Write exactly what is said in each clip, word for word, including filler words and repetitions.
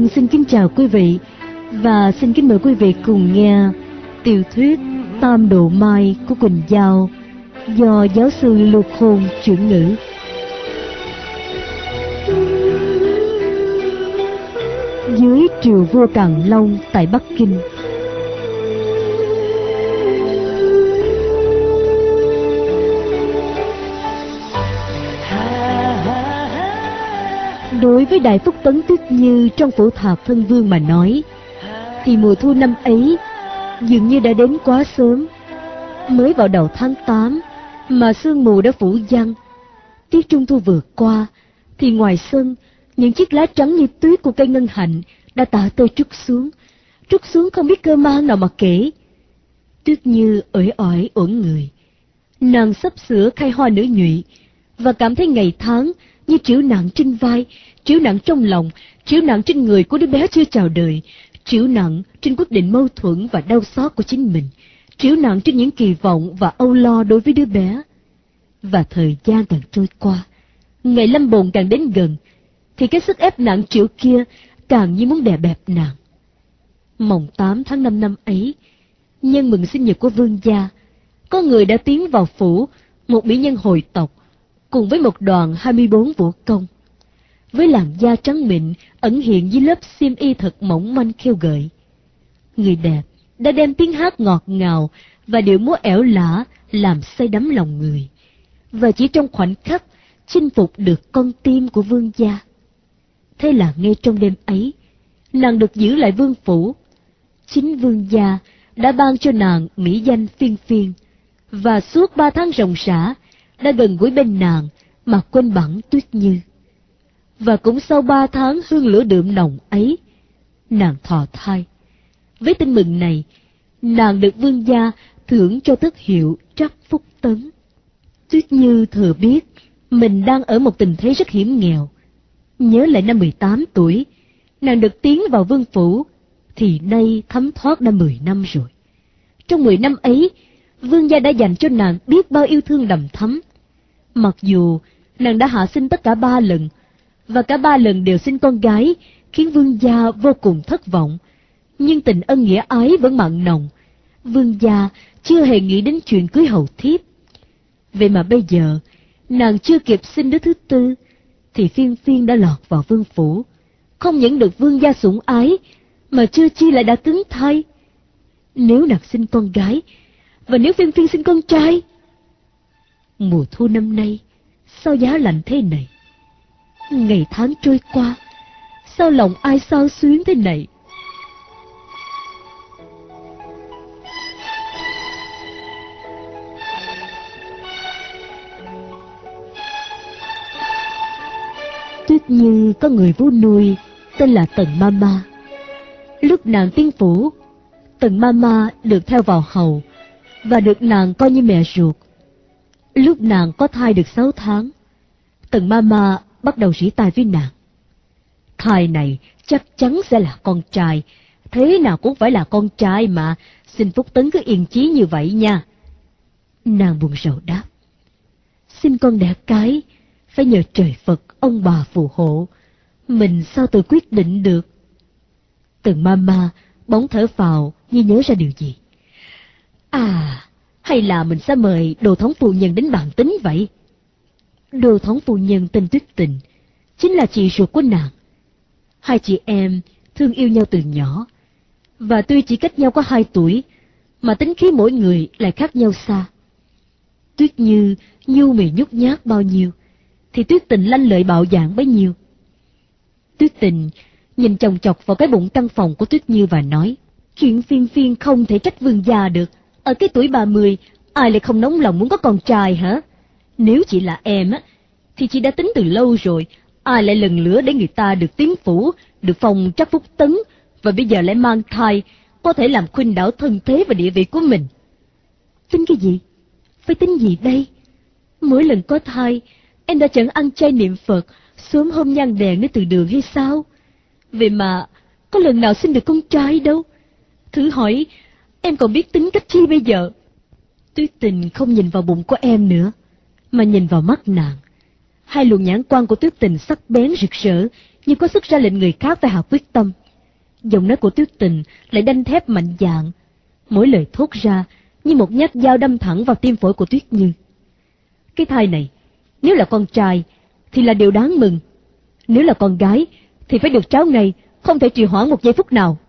Hương xin kính chào quý vị và xin kính mời quý vị cùng nghe tiểu thuyết Tam Độ Mai của Quỳnh Giao do giáo sư Lưu Khôn chuyển ngữ. Dưới triều vua Càn Long tại Bắc Kinh. Đối với Đại Phúc Tấn Tuyết Như trong phủ Thạc Thân Vương mà nói, thì mùa thu năm ấy dường như đã đến quá sớm. Mới vào đầu tháng tám mà sương mù đã phủ giăng. Tiết Trung Thu vừa qua, thì ngoài sân, những chiếc lá trắng như tuyết của cây ngân hạnh đã tả tơi trút xuống, trút xuống không biết cơ mang nào mà kể. Tuyết Như uể oải uẩn người, nàng sắp sửa khai hoa nở nhụy, và cảm thấy ngày tháng như trĩu nặng trên vai, trĩu nặng trong lòng, trĩu nặng trên người của đứa bé chưa chào đời, trĩu nặng trên quyết định mâu thuẫn và đau xót của chính mình, trĩu nặng trên những kỳ vọng và âu lo đối với đứa bé. Và thời gian càng trôi qua, ngày lâm bồn càng đến gần, thì cái sức ép nặng trĩu kia càng như muốn đè bẹp nàng. Mồng tám tháng năm năm ấy, nhân mừng sinh nhật của vương gia, có người đã tiến vào phủ, một mỹ nhân hồi tộc, cùng với một đoàn hai mươi bốn vũ công, với làn da trắng mịn ẩn hiện dưới lớp xiêm y thật mỏng manh khêu gợi. Người đẹp đã đem tiếng hát ngọt ngào và điệu múa ẻo lả làm say đắm lòng người, và chỉ trong khoảnh khắc chinh phục được con tim của vương gia. Thế là ngay trong đêm ấy, nàng được giữ lại vương phủ. Chính vương gia đã ban cho nàng mỹ danh Phiên Phiên, và suốt ba tháng ròng rã đã gần gũi bên nàng mà quên bẵng Tuyết Như. Và cũng sau ba tháng hương lửa đượm nồng ấy, nàng thọ thai. Với tin mừng này, nàng được vương gia thưởng cho tước hiệu Trắc Phúc Tấn. Tuyết Như thừa biết mình đang ở một tình thế rất hiểm nghèo. Nhớ lại năm mười tám tuổi, nàng được tiến vào vương phủ, thì nay thấm thoát đã mười năm rồi. Trong mười năm ấy, vương gia đã dành cho nàng biết bao yêu thương đầm thắm. Mặc dù nàng đã hạ sinh tất cả ba lần, và cả ba lần đều sinh con gái, khiến vương gia vô cùng thất vọng, nhưng tình ân nghĩa ái vẫn mặn nồng. Vương gia chưa hề nghĩ đến chuyện cưới hầu thiếp. Vậy mà bây giờ, nàng chưa kịp sinh đứa thứ tư, thì Phiên Phiên đã lọt vào vương phủ, không những được vương gia sủng ái, mà chưa chi lại đã cứng thai. Nếu nàng sinh con gái, và nếu Phiên Phiên sinh con trai, mùa thu năm nay sao giá lạnh thế này? Ngày tháng trôi qua, sao lòng ai xao xuyến thế này? Tuyết Như có người vú nuôi tên là Tần Mama. Lúc nàng tiến phủ, Tần Mama được theo vào hầu và được nàng coi như mẹ ruột. Lúc nàng có thai được sáu tháng, Tần Mama bắt đầu rỉ tai với nàng. Thai này chắc chắn sẽ là con trai, thế nào cũng phải là con trai mà, xin Phúc Tấn cứ yên chí như vậy nha. Nàng buồn rầu đáp: xin con đẻ cái, phải nhờ trời Phật ông bà phù hộ, mình sao tự quyết định được. Tần Mama bỗng thở phào như nhớ ra điều gì. À, hay là mình sẽ mời đồ thống phu nhân đến bàn tính vậy? Đồ thống phu nhân tên Tuyết Tình, chính là chị ruột của nàng. Hai chị em thương yêu nhau từ nhỏ, và tuy chỉ cách nhau có hai tuổi, mà tính khí mỗi người lại khác nhau xa. Tuyết Như nhu mì nhút nhát bao nhiêu, thì Tuyết Tình lanh lợi bạo dạn bấy nhiêu. Tuyết Tình nhìn chòng chọc vào cái bụng căn phòng của Tuyết Như và nói: chuyện Phiên Phiên không thể trách vương gia được. Ở cái tuổi ba mươi, ai lại không nóng lòng muốn có con trai hả? Nếu chị là em á, thì chị đã tính từ lâu rồi. Ai lại lần lữa để người ta được tiến phủ, được phong Trắc Phúc Tấn, và bây giờ lại mang thai, có thể làm khuynh đảo thân thế và địa vị của mình. Tính cái gì? Phải tính gì đây? Mỗi lần có thai, em đã chẳng ăn chay niệm Phật, sớm hôm nhang đèn để từ đường hay sao? Vậy mà có lần nào sinh được con trai đâu. Thử hỏi em còn biết tính cách chi bây giờ? Tuyết Tình không nhìn vào bụng của em nữa, mà nhìn vào mắt nàng. Hai luồng nhãn quan của Tuyết Tình sắc bén rực rỡ, như có sức ra lệnh người khác phải hạ quyết tâm. Giọng nói của Tuyết Tình lại đanh thép mạnh dạn, mỗi lời thốt ra như một nhát dao đâm thẳng vào tim phổi của Tuyết Như. Cái thai này, nếu là con trai thì là điều đáng mừng, nếu là con gái thì phải được tráo ngay, không thể trì hoãn một giây phút nào.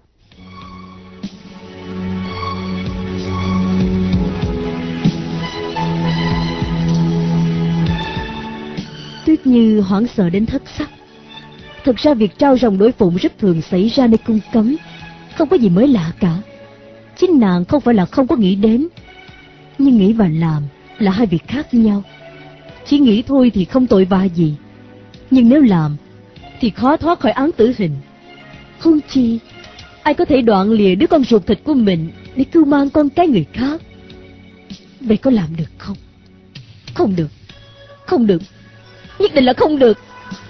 Tuyết Như hoảng sợ đến thất sắc. Thực ra việc trao rồng đối phụng rất thường xảy ra nơi cung cấm, không có gì mới lạ cả. Chính nàng không phải là không có nghĩ đến, nhưng nghĩ và làm là hai việc khác nhau. Chỉ nghĩ thôi thì không tội vạ gì, nhưng nếu làm thì khó thoát khỏi án tử hình. Huống chi ai có thể đoạn lìa đứa con ruột thịt của mình để cưu mang con cái người khác. Vậy có làm được không? Không được, không được, nhất định là không được.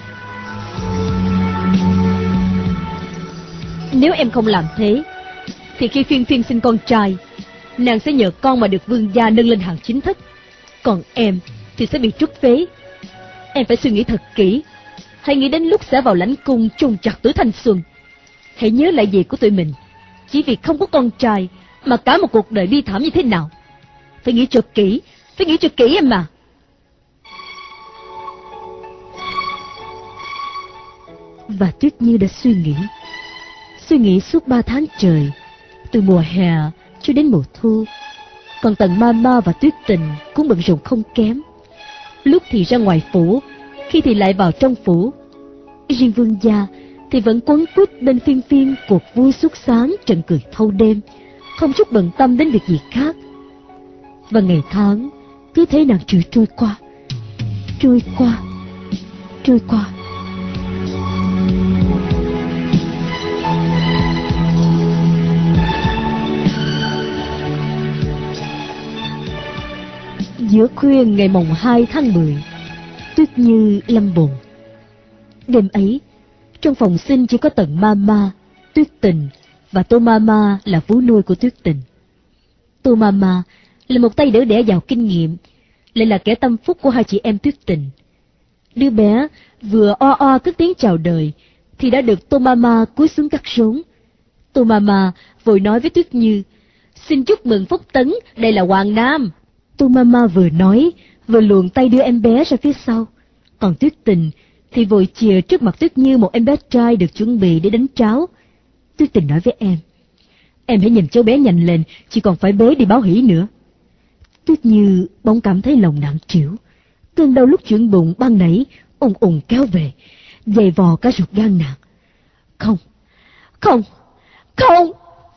Nếu em không làm thế thì khi Phiên Phiên sinh con trai, nàng sẽ nhờ con mà được vương gia nâng lên hàng chính thức, còn em thì sẽ bị trút phế. Em phải suy nghĩ thật kỹ, hãy nghĩ đến lúc sẽ vào lãnh cung chôn chặt tuổi thanh xuân. Hãy nhớ lại gì của tụi mình, chỉ vì không có con trai mà cả một cuộc đời bi thảm như thế nào. Phải nghĩ cho kỹ, phải nghĩ cho kỹ em mà. Và Tuyết Như đã suy nghĩ, suy nghĩ suốt ba tháng trời, từ mùa hè cho đến mùa thu. Còn Tần Mama và Tuyết Tình cũng bận rộn không kém, lúc thì ra ngoài phủ, khi thì lại vào trong phủ. Riêng vương gia thì vẫn quấn quýt bên Phiên Phiên cuộc vui suốt sáng trận cười thâu đêm, không chút bận tâm đến việc gì khác. Và ngày tháng cứ thế nàng trôi trôi qua, trôi qua, trôi qua. Giữa khuya ngày mồng hai tháng mười, Tuyết Như lâm bồn. Đêm ấy, trong phòng sinh chỉ có Tần Mama, Tuyết Tình và Tô Mama là vú nuôi của Tuyết Tình. Tô Mama là một tay đỡ đẻ giàu kinh nghiệm, lại là kẻ tâm phúc của hai chị em Tuyết Tình. Đứa bé vừa o o cất tiếng chào đời thì đã được Tô Mama cúi xuống cắt rốn. Tô Mama vội nói với Tuyết Như: "Xin chúc mừng Phúc Tấn, đây là Hoàng Nam." Tô Mama vừa nói vừa luồn tay đưa em bé ra phía sau. Còn Tuyết Tình thì vội chìa trước mặt Tuyết Như một em bé trai được chuẩn bị để đánh tráo. Tuyết Tình nói với em: "Em hãy nhìn cháu bé nhanh lên, chỉ còn phải bế đi báo hỷ nữa." Tuyết Như bỗng cảm thấy lòng nặng trĩu, cơn đau lúc chuyển bụng ban nãy ùng ùng kéo về, dày vò cả ruột gan nàng. Không, không, không.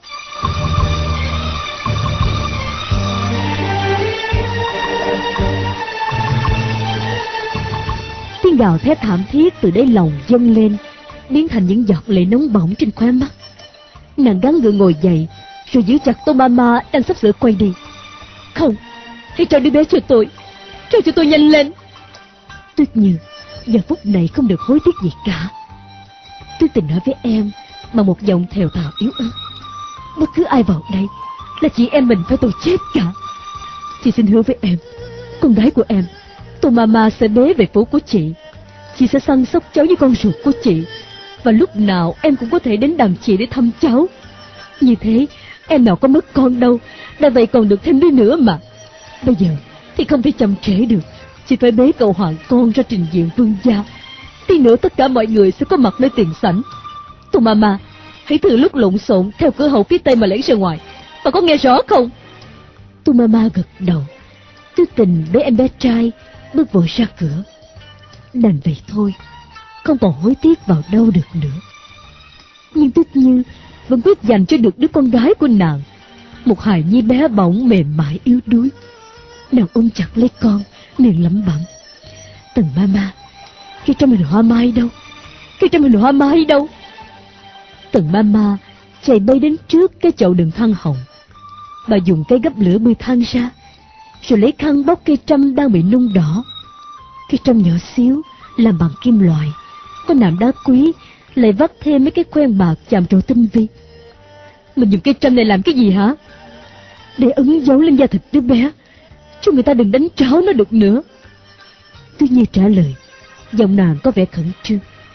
Tiếng gào thét thảm thiết từ đáy lòng dâng lên, biến thành những giọt lệ nóng bỏng trên khóe mắt. Nàng gắng gượng ngồi dậy, rồi giữ chặt Tô Mama đang sắp sửa quay đi. "Không, hãy trao đứa bé cho tôi, trao cho tôi nhanh lên." Tuyết Như giờ phút này không được hối tiếc gì cả. Tuyết Tình nói với em bằng một giọng thều thào yếu ớt: "Bất cứ ai vào đây là chị em mình phải tội chết cả. Chị xin hứa với em, con gái của em, Tô Mama sẽ bế về phố của chị. Chị sẽ săn sóc cháu như con ruột của chị, và lúc nào em cũng có thể đến đàn chị để thăm cháu. Như thế em nào có mất con đâu, đã vậy còn được thêm đứa nữa mà. Bây giờ thì không thể chậm trễ được, chị phải bế cậu hoàng con ra trình diện vương gia. Tí nữa tất cả mọi người sẽ có mặt nơi tiền sảnh. Tô Mama, hãy từ lúc lộn xộn theo cửa hậu phía tây mà lẻn ra ngoài, bà có nghe rõ không?" Tô Mama gật đầu. Tuyết Tình bế em bé trai bước vội ra cửa. Đành vậy thôi, không còn hối tiếc vào đâu được nữa. Nhưng Tuyết Như vẫn quyết dành cho được đứa con gái của nàng một hài nhi bé bỏng mềm mại yếu đuối. Nàng ôm chặt lấy con, miệng lẩm bẩm: "Tần Mama, cây trăm hình hoa mai đâu, cây trăm hình hoa mai đâu." Tần Mama chạy bay đến trước cái chậu đựng than hồng. Bà dùng cây gấp lửa bươi than ra, rồi lấy khăn bóc cây trăm đang bị nung đỏ. Cây trăm nhỏ xíu, làm bằng kim loại, có nạm đá quý, lại vắt thêm mấy cái khoen bạc chạm trổ tinh vi. "Mình dùng cây trăm này làm cái gì hả?" "Để ấn dấu lên da thịt đứa bé, cho người ta đừng đánh tráo nó được nữa." Tuyết Như trả lời, giọng nàng có vẻ khẩn trương.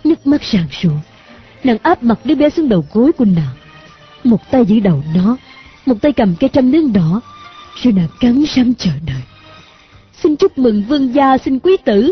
Nước mắt ràn rụa, nàng áp mặt đứa bé xuống đầu gối của nàng. Một tay giữ đầu nó, một tay cầm cây trăm nướng đỏ, rồi nàng cắn răng chờ đợi. Xin chúc mừng vương gia, xin quý tử.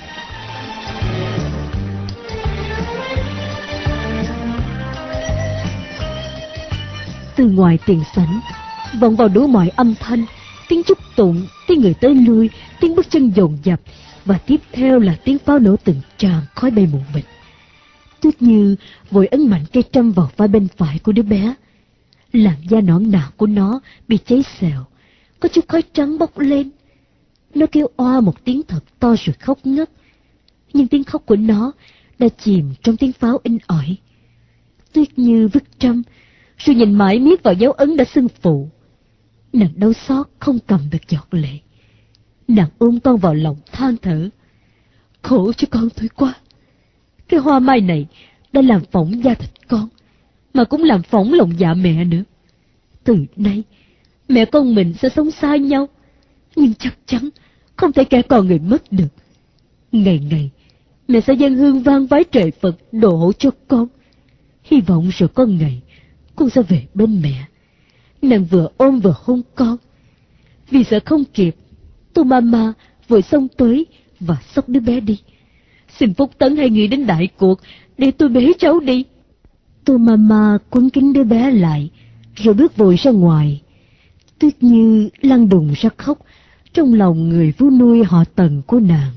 Từ ngoài tiền sảnh vọng vào đủ mọi âm thanh, tiếng chúc tụng, tiếng người tới lui, tiếng bước chân dồn dập, và tiếp theo là tiếng pháo nổ từng tràng, khói bay mù mịt. Tuyết Như vội ấn mạnh cây trâm vào vai bên phải của đứa bé. Làn da nõn nà của nó bị cháy xèo, có chút khói trắng bốc lên. Nó kêu oa một tiếng thật to rồi khóc ngất, nhưng tiếng khóc của nó đã chìm trong tiếng pháo inh ỏi. Tuyết Như vứt trâm, rồi nhìn mãi miết vào dấu ấn đã sưng phù. Nàng đau xót không cầm được giọt lệ. Nàng ôm con vào lòng than thở: khổ cho con tôi quá. Cái hoa mai này đã làm phỏng da thịt con, mà cũng làm phỏng lòng dạ mẹ nữa. Từ nay mẹ con mình sẽ sống xa nhau, nhưng chắc chắn không thể kẻ con người mất được. Ngày ngày mẹ sẽ dâng hương vang vái trời Phật độ hộ cho con. Hy vọng rồi có ngày con sẽ về bên mẹ. Nàng vừa ôm vừa hôn con. Vì sợ không kịp, tôi mama vội xông tới và xốc đứa bé đi. Xin Phúc Tấn hãy nghĩ đến đại cuộc để tôi bế cháu đi. Tôi mama quấn kín đứa bé lại, rồi bước vội ra ngoài. Tuyết Như lăn đùng ra khóc trong lòng người vú nuôi họ Tần của nàng.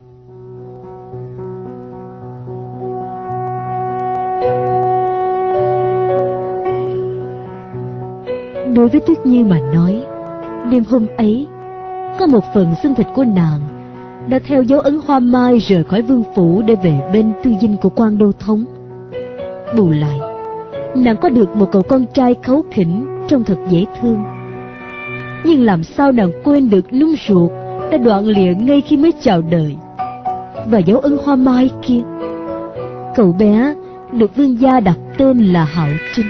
Đối với Tuyết Như mà nói, đêm hôm ấy có một phần xương thịt của nàng đã theo dấu ấn hoa mai rời khỏi vương phủ để về bên tư dinh của quan đô thống. Bù lại, nàng có được một cậu con trai kháu khỉnh trông thật dễ thương. Nhưng làm sao nàng quên được núm ruột đã đoạn lìa ngay khi mới chào đời, và dấu ấn hoa mai kia. Cậu bé được vương gia đặt tên là Hạo Trinh.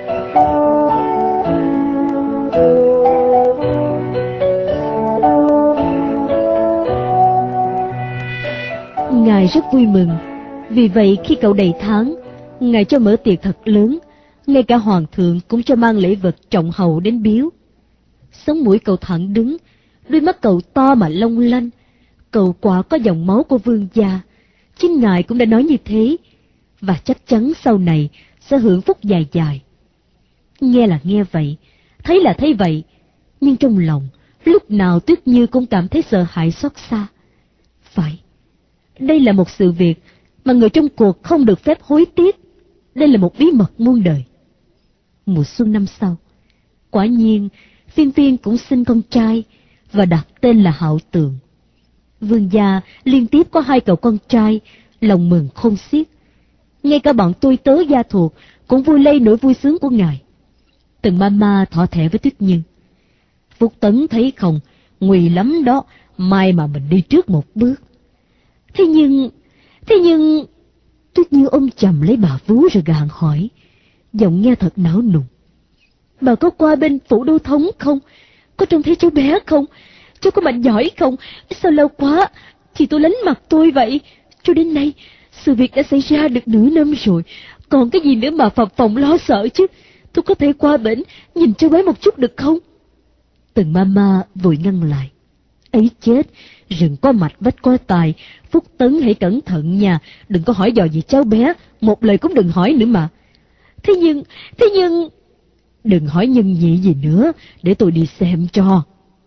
Ngài rất vui mừng. Vì vậy khi cậu đầy tháng, Ngài cho mở tiệc thật lớn. Ngay cả hoàng thượng cũng cho mang lễ vật trọng hậu đến biếu. Sống mũi cậu thẳng đứng, đôi mắt cậu to mà long lanh. Cậu quả có dòng máu của vương gia. Chính Ngài cũng đã nói như thế, và chắc chắn sau này sẽ hưởng phúc dài dài. Nghe là nghe vậy, thấy là thấy vậy, nhưng trong lòng lúc nào Tuyết Như cũng cảm thấy sợ hãi xót xa. Phải, đây là một sự việc mà người trong cuộc không được phép hối tiếc. Đây là một bí mật muôn đời. Mùa xuân năm sau, quả nhiên Phiên Phiên cũng sinh con trai và đặt tên là Hạo Tường. Vương gia liên tiếp có hai cậu con trai, lòng mừng không xiết. Ngay cả bọn tôi tớ gia thuộc cũng vui lây nỗi vui sướng của ngài. Từng mama thọ thẻ với Tuyết Như: Phúc Tấn thấy không, nguy lắm đó, mai mà mình đi trước một bước. Thế nhưng, thế nhưng... Tuyết Như ôm chầm lấy bà vú rồi gạn hỏi, giọng nghe thật não nùng: Bà có qua bên phủ đô thống không? Có trông thấy cháu bé không? Cháu có mạnh giỏi không? Sao lâu quá thì tôi lánh mặt tôi vậy? Cho đến nay sự việc đã xảy ra được nửa năm rồi, còn cái gì nữa mà phập phồng lo sợ chứ? Tôi có thể qua bển nhìn cháu bé một chút được không? Từng mama vội ngăn lại: Ấy chết, rừng có mạch vách có tài, Phúc Tấn hãy cẩn thận nha, đừng có hỏi dò gì cháu bé, một lời cũng đừng hỏi nữa mà. Thế nhưng, thế nhưng... Đừng hỏi nhân nhị gì nữa, để tôi đi xem cho.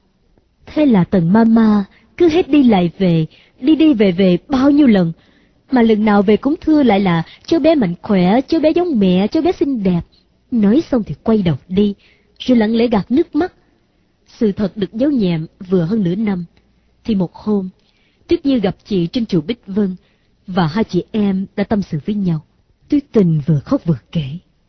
Thế là Tần mama cứ hết đi lại về, đi đi về về bao nhiêu lần, mà lần nào về cũng thưa lại là cháu bé mạnh khỏe, cháu bé giống mẹ, cháu bé xinh đẹp. Nói xong thì quay đầu đi, rồi lặng lẽ gạt nước mắt. Sự thật được giấu nhẹm vừa hơn nửa năm, thì một hôm Tuyết Như gặp chị trên chùa Bích Vân, và hai chị em đã tâm sự với nhau. Tuyết Tình vừa khóc vừa kể: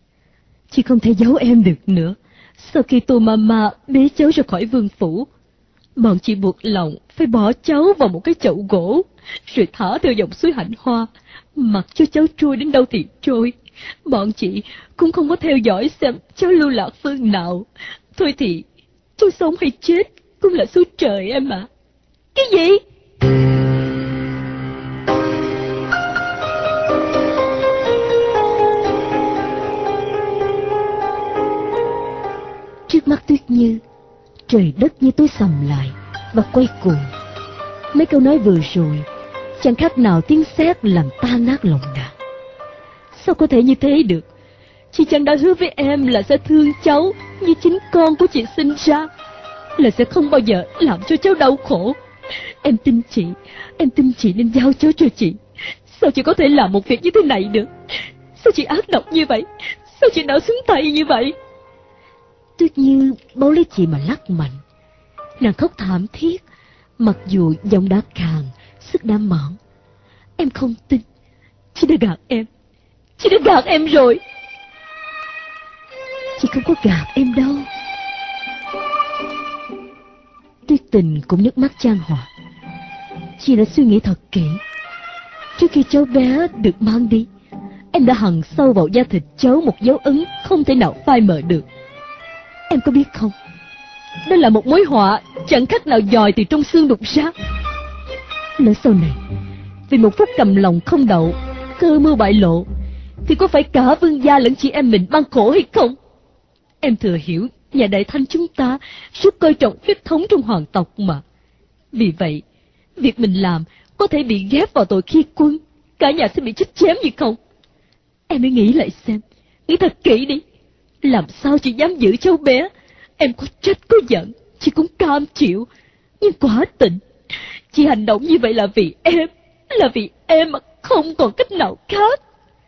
Chị không thể giấu em được nữa. Sau khi tô mama bế cháu ra khỏi vương phủ, bọn chị buộc lòng phải bỏ cháu vào một cái chậu gỗ, rồi thả theo dòng suối Hạnh Hoa, mặc cho cháu trôi đến đâu thì trôi. Bọn chị cũng không có theo dõi xem cháu lưu lạc phương nào. Thôi thì tôi sống hay chết cũng là số trời em ạ. À. Cái gì? mắt Tuyết Như, trời đất như tối sầm lại và quay cuồng. Mấy câu nói vừa rồi chẳng khác nào tiếng sét làm tan nát lòng nàng. Sao có thể như thế được? Chị chẳng đã hứa với em là sẽ thương cháu như chính con của chị sinh ra, là sẽ không bao giờ làm cho cháu đau khổ. Em tin chị, em tin chị nên giao cháu cho chị. Sao chị có thể làm một việc như thế này được? Sao chị ác độc như vậy? Sao chị nỡ xuống tay như vậy? Tuyết Như bấu lấy chị mà lắc mạnh. Nàng khóc thảm thiết, mặc dù giọng đã khàn, sức đã mỏng. Em không tin. Chị đã gạt em. Chị đã gạt em rồi. Chị không có gạt em đâu. Tuyết Tình cũng nước mắt chan hòa. Chị đã suy nghĩ thật kỹ. Trước khi cháu bé được mang đi, em đã hằn sâu vào da thịt cháu một dấu ấn không thể nào phai mờ được. Em có biết không, đó là một mối họa chẳng khác nào dòi từ trong xương đục ra. Lỡ sau này vì một phút cầm lòng không đậu, cơ mưu bại lộ, thì có phải cả Vương gia lẫn chị em mình mang khổ hay không? Em thừa hiểu nhà Đại Thanh chúng ta rất coi trọng huyết thống trong hoàng tộc mà. Vì vậy, việc mình làm có thể bị ghép vào tội khi quân, cả nhà sẽ bị chết chém gì không? Em hãy nghĩ lại xem, nghĩ thật kỹ đi. Làm sao chị dám giữ cháu bé? Em có trách có giận, chị cũng cam chịu. Nhưng quả tình, chị hành động như vậy là vì em, là vì em mà không còn cách nào khác.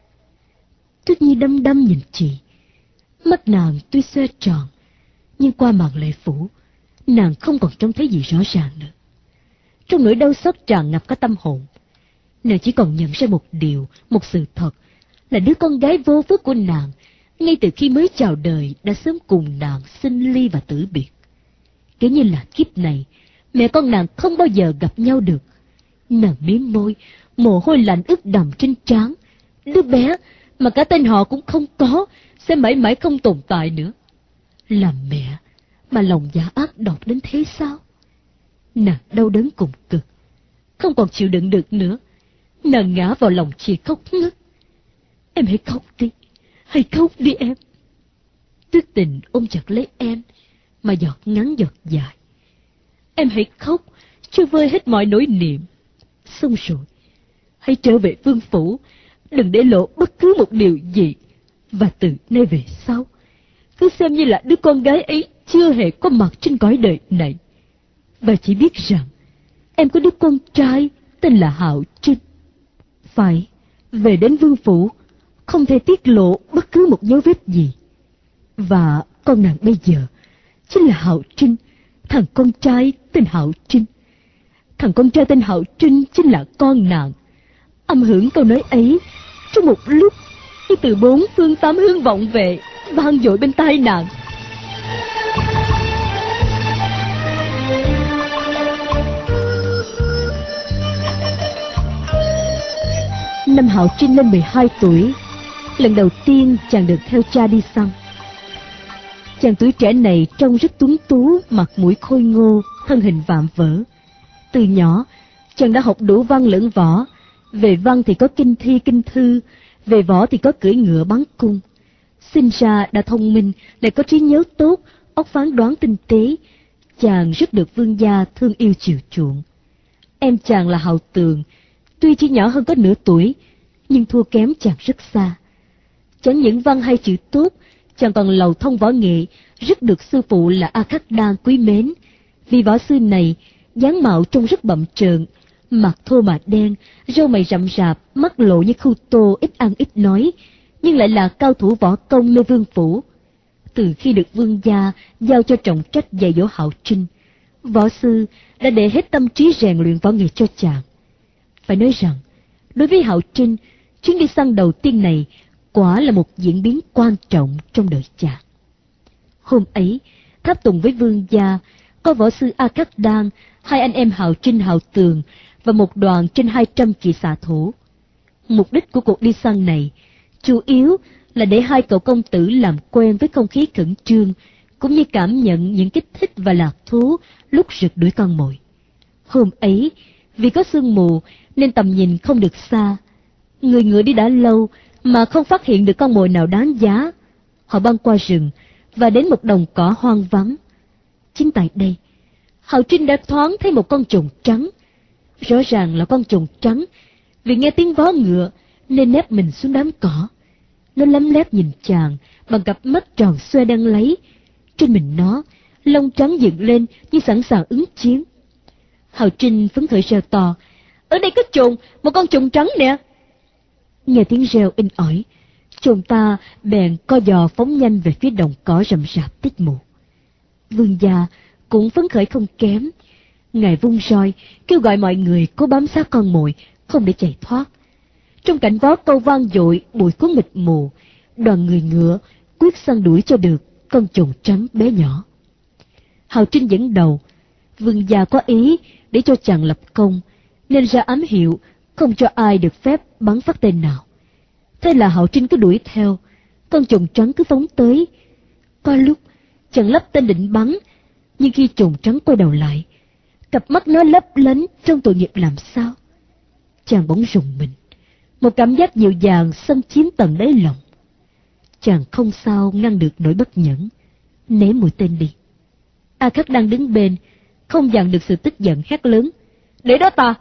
Tuyết Nhi đăm đăm nhìn chị. Mắt nàng tuy xoe tròn, nhưng qua màn lệ phủ, nàng không còn trông thấy gì rõ ràng nữa. Trong nỗi đau xót tràn ngập cả tâm hồn, nàng chỉ còn nhận ra một điều, một sự thật, là đứa con gái vô phước của nàng, ngay từ khi mới chào đời đã sớm cùng nàng sinh ly và tử biệt. Kể như là kiếp này, mẹ con nàng không bao giờ gặp nhau được. Nàng miếm môi, mồ hôi lạnh ướt đầm trên trán. Đứa bé mà cả tên họ cũng không có sẽ mãi mãi không tồn tại nữa. Làm mẹ mà lòng dạ ác độc đến thế sao? Nàng đau đớn cùng cực, không còn chịu đựng được nữa. Nàng ngã vào lòng chị khóc ngất. Em hãy khóc đi, hãy khóc đi em. Tuyết Tình ôm chặt lấy em, mà giọt ngắn giọt dài. Em hãy khóc cho vơi hết mọi nỗi niềm. Xong rồi, hãy trở về vương phủ, đừng để lộ bất cứ một điều gì. Và từ nay về sau, cứ xem như là đứa con gái ấy chưa hề có mặt trên cõi đời này. Và chỉ biết rằng em có đứa con trai tên là Hạo Trinh. Phải, về đến vương phủ, không thể tiết lộ bất cứ một dấu vết gì. Và con nàng bây giờ chính là Hạo Trinh, thằng con trai tên Hạo Trinh. Thằng con trai tên Hạo Trinh chính là con nàng. Âm hưởng câu nói ấy trong một lúc như từ bốn phương tám hướng vọng về, vang dội bên tai nàng. Năm Hạo Trinh lên mười hai tuổi, lần đầu tiên chàng được theo cha đi săn. Chàng tuổi trẻ này trông rất tuấn tú, mặt mũi khôi ngô, thân hình vạm vỡ. Từ nhỏ, chàng đã học đủ văn lẫn võ. Về văn thì có kinh thi kinh thư, về võ thì có cưỡi ngựa bắn cung. Sinh ra đã thông minh, lại có trí nhớ tốt, óc phán đoán tinh tế. Chàng rất được vương gia thương yêu chiều chuộng. Em chàng là Hạo Tường, tuy chỉ nhỏ hơn có nửa tuổi, nhưng thua kém chàng rất xa. Chẳng những văn hay chữ tốt, chàng còn lầu thông võ nghệ, rất được sư phụ là A Khắc Đan quý mến. Vì võ sư này, dáng mạo trông rất bậm trợn, mặt thô mà đen, râu mày rậm rạp, mắt lộ như khưu tô, ít ăn ít nói, nhưng lại là cao thủ võ công nơi vương phủ. Từ khi được vương gia giao cho trọng trách dạy dỗ Hạo Trinh, võ sư đã để hết tâm trí rèn luyện võ nghệ cho chàng. Phải nói rằng, đối với Hạo Trinh, chuyến đi săn đầu tiên này quả là một diễn biến quan trọng trong đời chàng. Hôm ấy, tháp tùng với vương gia, có võ sư A Khắc Đan, hai anh em Hạo Trinh Hạo Tường và một đoàn trên hai trăm kỵ xạ thủ. Mục đích của cuộc đi săn này chủ yếu là để hai cậu công tử làm quen với không khí khẩn trương, cũng như cảm nhận những kích thích và lạc thú lúc rượt đuổi con mồi. Hôm ấy, vì có sương mù nên tầm nhìn không được xa. Người ngựa đi đã lâu mà không phát hiện được con mồi nào đáng giá. Họ băng qua rừng, và đến một đồng cỏ hoang vắng. Chính tại đây, Hạo Trinh đã thoáng thấy một con trùng trắng. Rõ ràng là con trùng trắng, vì nghe tiếng vó ngựa nên nép mình xuống đám cỏ. Nó lấm lép nhìn chàng bằng cặp mắt tròn xoe đang lấy. Trên mình nó, lông trắng dựng lên như sẵn sàng ứng chiến. Hạo Trinh phấn khởi reo to: "Ở đây có trùng, một con trùng trắng nè!" Nghe tiếng reo in ỏi, trùng ta bèn co giò phóng nhanh về phía đồng cỏ rậm rạp tích mù. Vương gia cũng phấn khởi không kém. Ngài vung roi kêu gọi mọi người cố bám sát con mồi, không để chạy thoát. Trong cảnh vó câu vang dội, bụi cuốn mịt mù, đoàn người ngựa quyết săn đuổi cho được con trùng trắng bé nhỏ. Hạo Trinh dẫn đầu. Vương gia có ý để cho chàng lập công, nên ra ám hiệu không cho ai được phép bắn phát tên nào. Thế là Hạo Trinh cứ đuổi theo, con trùng trắng cứ phóng tới. Có lúc chàng lắp tên định bắn, nhưng khi trùng trắng quay đầu lại, cặp mắt nó lấp lánh trong tội nghiệp làm sao. Chàng bỗng rùng mình, một cảm giác dịu dàng xâm chiếm tận đáy lòng. Chàng không sao ngăn được nỗi bất nhẫn, ném mũi tên đi. A Khắc đang đứng bên, không dằn được sự tức giận, hét lớn: "Để đó ta!"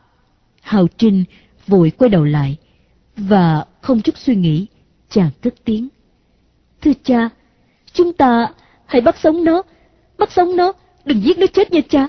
Hạo Trinh vội quay đầu lại, và không chút suy nghĩ, chàng cất tiếng: "Thưa cha, chúng ta hãy bắt sống nó, bắt sống nó, đừng giết nó chết nha cha."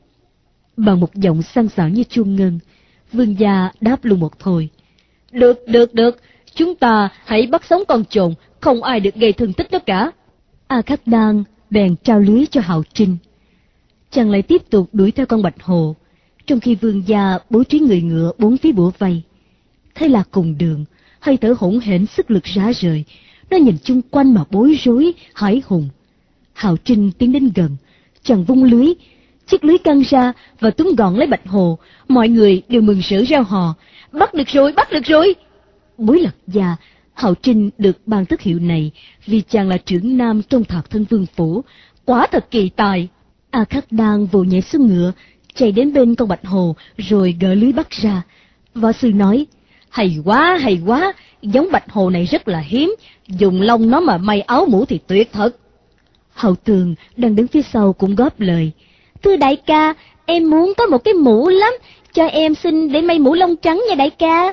Bằng một giọng sang sảng như chuông ngân, vương gia đáp luôn một thôi: "Được, được, được, chúng ta hãy bắt sống con trồn, không ai được gây thương tích nó cả." A Khắc Đan bèn trao lưới cho Hạo Trinh. Chàng lại tiếp tục đuổi theo con bạch hồ, trong khi vương gia bố trí người ngựa bốn phía bủa vây. Thế là cùng đường, hơi thở hỗn hển, sức lực rã rời, nó nhìn chung quanh mà bối rối, hãi hùng. Hạo Trinh tiến đến gần, chàng vung lưới, chiếc lưới căng ra và túm gọn lấy bạch hồ. Mọi người đều mừng rỡ reo hò: "Bắt được rồi, bắt được rồi!" Bối Lạc gia, Hạo Trinh được ban tước hiệu này vì chàng là trưởng nam trong Thạc Thân Vương phủ, quả thật kỳ tài. A Khắc đang vồ nhảy xuống ngựa, chạy đến bên con bạch hồ, rồi gỡ lưới bắt ra. Võ sư nói: "Hay quá, hay quá, giống bạch hồ này rất là hiếm, dùng lông nó mà may áo mũ thì tuyệt thật." Hậu Tường đang đứng phía sau cũng góp lời: "Thưa đại ca, em muốn có một cái mũ lắm, cho em xin để may mũ lông trắng nha đại ca."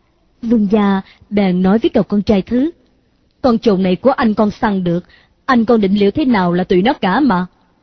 Vương gia bèn nói với cậu con trai thứ: "Con trồn này của anh con săn được, anh con định liệu thế nào là tùy nó cả mà."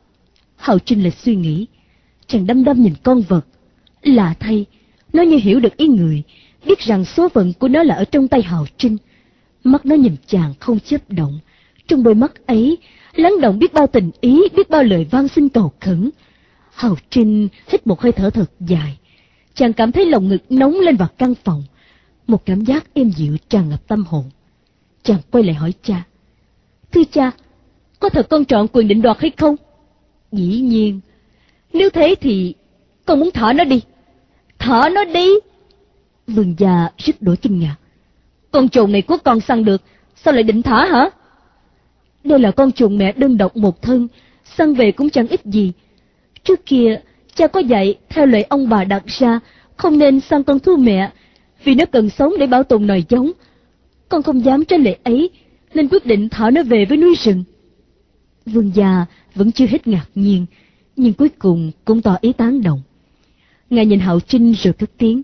Hạo Trinh lại suy nghĩ, chàng đăm đăm nhìn con vật. Lạ thay, nó như hiểu được ý người, biết rằng số phận của nó là ở trong tay Hạo Trinh. Mắt nó nhìn chàng không chớp động, trong đôi mắt ấy lắng động biết bao tình ý, biết bao lời van xin cầu khẩn. Hạo Trinh hít một hơi thở thật dài, chàng cảm thấy lòng ngực nóng lên và căng phòng, một cảm giác êm dịu tràn ngập tâm hồn. Chàng quay lại hỏi cha: "Thưa cha, có thật con trọn quyền định đoạt hay không?" "Dĩ nhiên, nếu thế thì con muốn thả nó đi." "Thả nó đi?" Vương gia rất đổi kinh ngạc. "Con trồn này của con săn được, sao lại định thả hả?" "Đây là con trồn mẹ đơn độc một thân, săn về cũng chẳng ít gì. Trước kia cha có dạy theo lời ông bà đặt ra, không nên săn con thú mẹ, vì nó cần sống để bảo tồn nòi giống. Con không dám trái lệ ấy, nên quyết định thả nó về với núi rừng." Vương gia vẫn chưa hết ngạc nhiên, nhưng cuối cùng cũng tỏ ý tán đồng. Ngài nhìn Hạo Trinh rồi cất tiếng: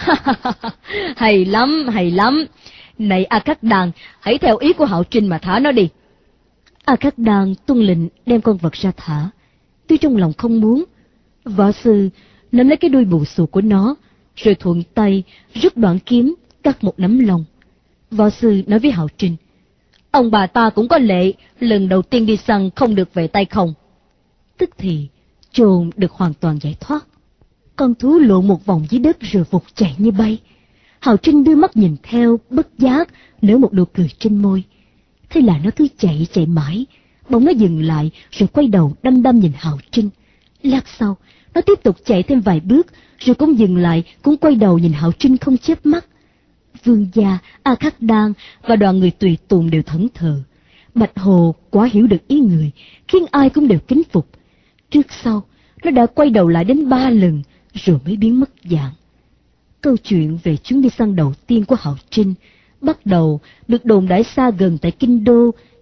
"Hay lắm, hay lắm. Này A Khắc Đàn, hãy theo ý của Hạo Trinh mà thả nó đi." A Khắc Đàn tuân lệnh đem con vật ra thả. Tuy trong lòng không muốn, võ sư nắm lấy cái đuôi bù xù của nó, rồi thuận tay rút đoạn kiếm cắt một nắm lông. Võ sư nói với Hạo Trinh: "Ông bà ta cũng có lệ, lần đầu tiên đi săn không được về tay không." Tức thì trồn được hoàn toàn giải thoát. Con thú lộn một vòng dưới đất rồi vụt chạy như bay. Hạo Trinh đưa mắt nhìn theo, bất giác nở một nụ cười trên môi. Thế là nó cứ chạy chạy mãi, bỗng nó dừng lại rồi quay đầu đăm đăm nhìn Hạo Trinh. Lát sau nó tiếp tục chạy thêm vài bước, rồi cũng dừng lại, cũng quay đầu nhìn Hạo Trinh không chớp mắt. Vương gia, A Khắc Đan và đoàn người tùy tùng đều thẫn thờ. Bạch Hồ quá hiểu được ý người, khiến ai cũng đều kính phục. Trước sau nó đã quay đầu lại đến ba lần rồi mới biến mất dạng. Câu chuyện về chuyến đi săn đầu tiên của Hạo Trinh bắt đầu được đồn đãi xa gần tại kinh đô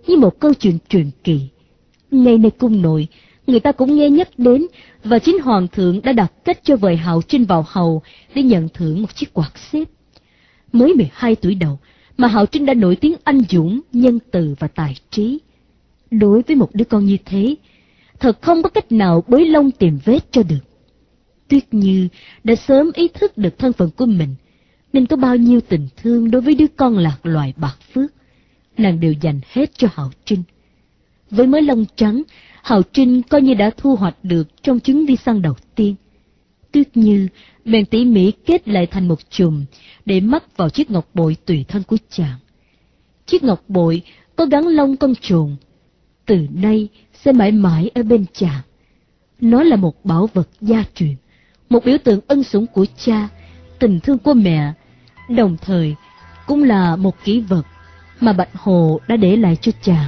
như một câu chuyện truyền kỳ. Ngay nơi cung nội, người ta cũng nghe nhắc đến, và chính hoàng thượng đã đặt cách cho vợ Hạo Trinh vào hầu để nhận thưởng một chiếc quạt xếp. Mới mười hai tuổi đầu mà Hạo Trinh đã nổi tiếng anh dũng, nhân từ và tài trí. Đối với một đứa con như thế, thật không có cách nào bới lông tìm vết cho được. Tuyết Như đã sớm ý thức được thân phận của mình, nên có bao nhiêu tình thương đối với đứa con lạc loài bạc phước, nàng đều dành hết cho Hạo Trinh. Với mớ lông trắng, Hạo Trinh coi như đã thu hoạch được trong chuyến đi săn đầu tiên. Tuyết Như bèn tỉ mỉ kết lại thành một chùm để mắc vào chiếc ngọc bội tùy thân của chàng. Chiếc ngọc bội có gắn lông con trồn, từ nay sẽ mãi mãi ở bên chàng. Nó là một bảo vật gia truyền, một biểu tượng ân sủng của cha, tình thương của mẹ, đồng thời cũng là một kỷ vật mà Bạch Hồ đã để lại cho chàng.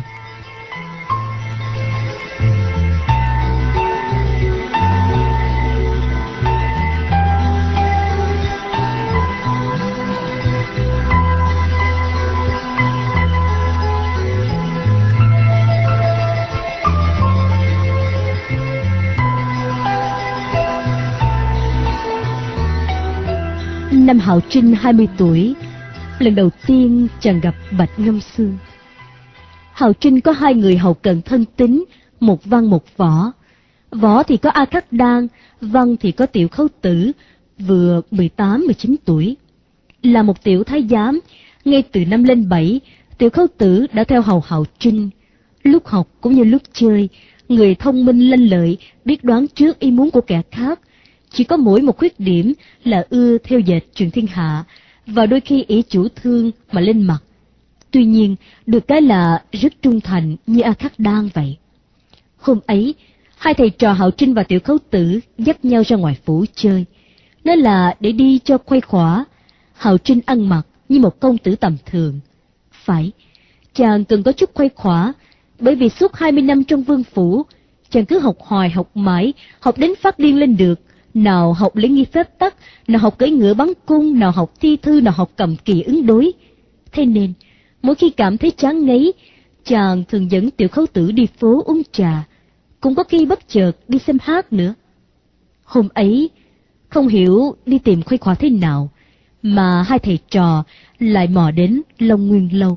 Năm Hạo Trinh hai mươi tuổi, lần đầu tiên chàng gặp Bạch Ngâm Xương. Hạo Trinh có hai người hầu cận thân tín, một Văn một Võ. Võ thì có A Khắc Đan, Văn thì có Tiểu Khấu Tử, vừa mười tám mười chín tuổi. Là một tiểu thái giám, ngay từ năm lên bảy, Tiểu Khấu Tử đã theo hầu Hạo Trinh. Lúc học cũng như lúc chơi, người thông minh lanh lợi, biết đoán trước ý muốn của kẻ khác. Chỉ có mỗi một khuyết điểm là ưa theo dệt chuyện thiên hạ, và đôi khi ý chủ thương mà lên mặt. Tuy nhiên, được cái là rất trung thành như A Khắc Đan vậy. Hôm ấy, hai thầy trò Hạo Trinh và Tiểu Khấu Tử dắt nhau ra ngoài phủ chơi. Nói là để đi cho khuây khỏa. Hạo Trinh ăn mặc như một công tử tầm thường. Phải, chàng cần có chút khuây khỏa, bởi vì suốt hai mươi năm trong vương phủ, chàng cứ học hoài học mãi, học đến phát điên lên được. Nào học lễ nghi phép tắc, nào học cưỡi ngựa bắn cung, nào học thi thư, nào học cầm kỳ ứng đối. Thế nên, mỗi khi cảm thấy chán ngấy, chàng thường dẫn Tiểu Khấu Tử đi phố uống trà, cũng có khi bất chợt đi xem hát nữa. Hôm ấy, không hiểu đi tìm khuây khỏa thế nào, mà hai thầy trò lại mò đến Long Nguyên Lâu.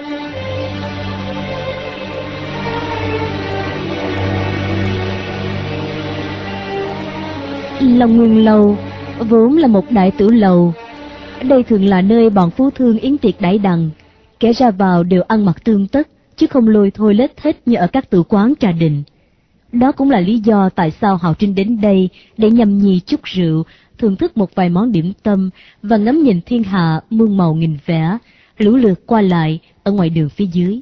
Long Nguyên Lâu vốn là một đại tử lầu. Đây thường là nơi bọn phú thương yến tiệc đãi đằng, kẻ ra vào đều ăn mặc tươm tất, chứ không lôi thôi lết hết như ở các tử quán trà đình. Đó cũng là lý do tại sao Hạo Trinh đến đây để nhâm nhi chút rượu, thưởng thức một vài món điểm tâm và ngắm nhìn thiên hạ muôn màu nghìn vẻ, lũ lượt qua lại ở ngoài đường phía dưới.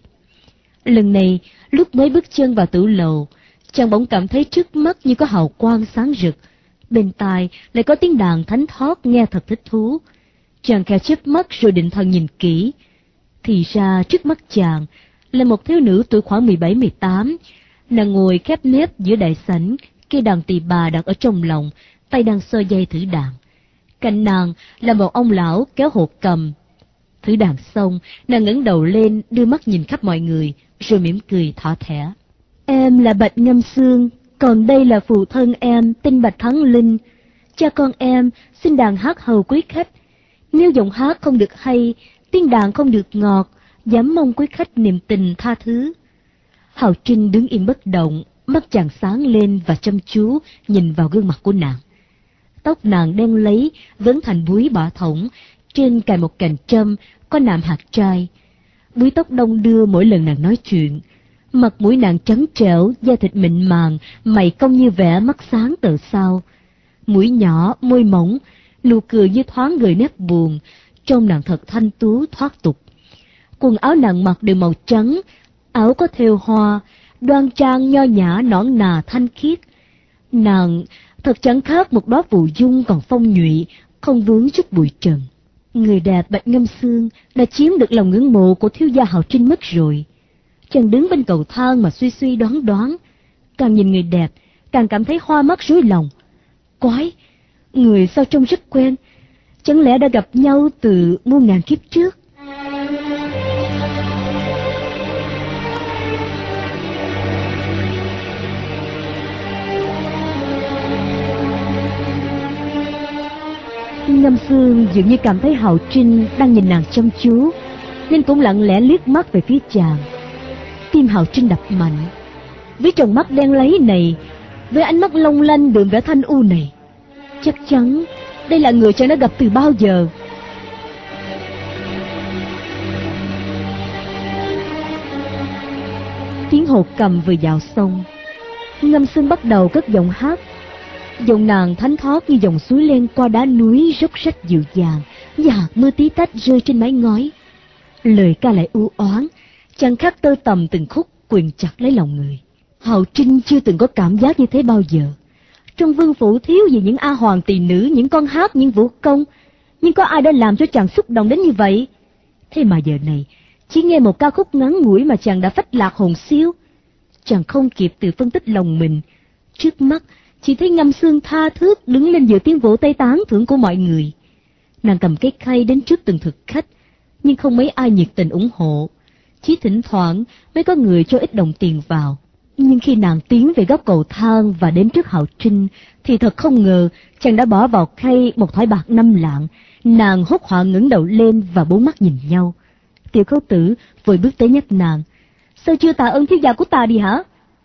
Lần này, lúc mới bước chân vào tử lầu, chàng bỗng cảm thấy trước mắt như có hào quang sáng rực, bên tai lại có tiếng đàn thánh thót nghe thật thích thú. Chàng khẽ chớp mắt rồi định thần nhìn kỹ, thì ra trước mắt chàng là một thiếu nữ tuổi khoảng mười bảy mười tám. Nàng ngồi khép nép giữa đại sảnh, cây đàn tỳ bà đặt ở trong lòng, tay đang xơ dây thử đàn. Cạnh nàng là một ông lão kéo hột cầm. Thử đàn xong, nàng ngẩng đầu lên đưa mắt nhìn khắp mọi người, rồi mỉm cười thỏ thẻ. Em là Bạch Ngâm Xương, còn đây là phụ thân em tên Bạch Thắng Linh. Cha con em xin đàn hát hầu quý khách. Nếu giọng hát không được hay, tiếng đàn không được ngọt, dám mong quý khách niềm tình tha thứ. Hạo Trinh đứng im bất động, mắt chàng sáng lên và chăm chú nhìn vào gương mặt của nàng. Tóc nàng đen lấy, vấn thành búi bả thõng, trên cài một cành trâm có nạm hạt trai. Búi tóc đong đưa mỗi lần nàng nói chuyện. Mặt mũi nàng trắng trẻo, da thịt mịn màng, mày cong như vẽ, mắt sáng tờ sao. Mũi nhỏ, môi mỏng, nụ cười như thoáng gợi nét buồn, trông nàng thật thanh tú thoát tục. Quần áo nàng mặc đều màu trắng, áo có thêu hoa, đoan trang nho nhã nõn nà thanh khiết. Nàng thật chẳng khác một đóa phù dung còn phong nhụy, không vướng chút bụi trần. Người đẹp Bạch Ngâm Xương đã chiếm được lòng ngưỡng mộ của thiếu gia Hạo Trinh mất rồi. Chàng đứng bên cầu thang mà suy suy đoán đoán, càng nhìn người đẹp càng cảm thấy hoa mắt rối lòng. Quái, người sao trông rất quen, chẳng lẽ đã gặp nhau từ muôn ngàn kiếp trước? Ngâm Sương dường như cảm thấy Hạo Trinh đang nhìn nàng chăm chú, nên cũng lặng lẽ liếc mắt về phía chàng. Tim Hạo Trinh đập mạnh. Với tròng mắt đen láy này, với ánh mắt long lanh đượm vẻ thanh u này, chắc chắn đây là người chàng đã gặp từ bao giờ. Tiếng hồ cầm vừa vào xong, Ngâm Sương bắt đầu cất giọng hát. Giọng nàng thánh thót như dòng suối len qua đá núi róc rách dịu dàng, như hạt mưa tí tách rơi trên mái ngói. Lời ca lại u oán, chàng khắc tơ tầm từng khúc quyền chặt lấy lòng người. Hạo Trinh chưa từng có cảm giác như thế bao giờ. Trong vương phủ thiếu gì những a hoàng tỳ nữ, những con hát, những vũ công, nhưng có ai đã làm cho chàng xúc động đến như vậy? Thế mà giờ này, chỉ nghe một ca khúc ngắn ngủi mà chàng đã phách lạc hồn siêu. Chàng không kịp tự phân tích lòng mình. Trước mắt chỉ thấy Ngâm Sương tha thướt đứng lên giữa tiếng vỗ tay tán thưởng của mọi người. Nàng cầm cái khay đến trước từng thực khách, nhưng không mấy ai nhiệt tình ủng hộ. Chỉ thỉnh thoảng mới có người cho ít đồng tiền vào. Nhưng khi nàng tiến về góc cầu thang và đến trước Hạo Trinh, thì thật không ngờ chàng đã bỏ vào khay một thỏi bạc năm lạng. Nàng hốt hoảng ngẩng đầu lên và bốn mắt nhìn nhau. Tiểu Khấu Tử vội bước tới nhắc nàng: "Sao chưa tạ ơn thiếu gia của ta đi hả?"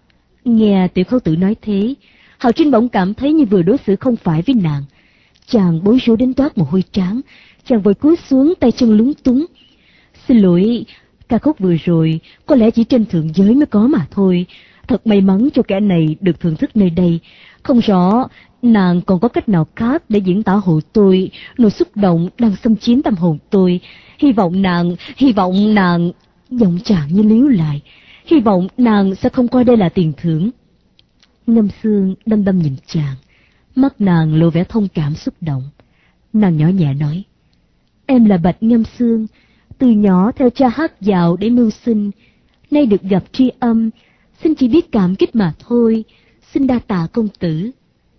Nghe Tiểu Khấu Tử nói thế, Hạo Trinh bỗng cảm thấy như vừa đối xử không phải với nàng. Chàng bối rối đến toát mồ hôi trán. Chàng vội cúi xuống, tay chân lúng túng: "Xin lỗi, ca khúc vừa rồi có lẽ chỉ trên thượng giới mới có mà thôi. Thật may mắn cho kẻ này được thưởng thức nơi đây. Không rõ nàng còn có cách nào khác để diễn tả hộ tôi nỗi xúc động đang xâm chiếm tâm hồn tôi. Hy vọng nàng, hy vọng nàng..." Giọng chàng như líu lại. "Hy vọng nàng sẽ không coi đây là tiền thưởng." Ngâm Sương đăm đăm nhìn chàng, mắt nàng lộ vẻ thông cảm xúc động. Nàng nhỏ nhẹ nói: "Em là Bạch Ngâm Sương, từ nhỏ theo cha hát dạo để mưu sinh, nay được gặp tri âm, xin chỉ biết cảm kích mà thôi, xin đa tạ công tử."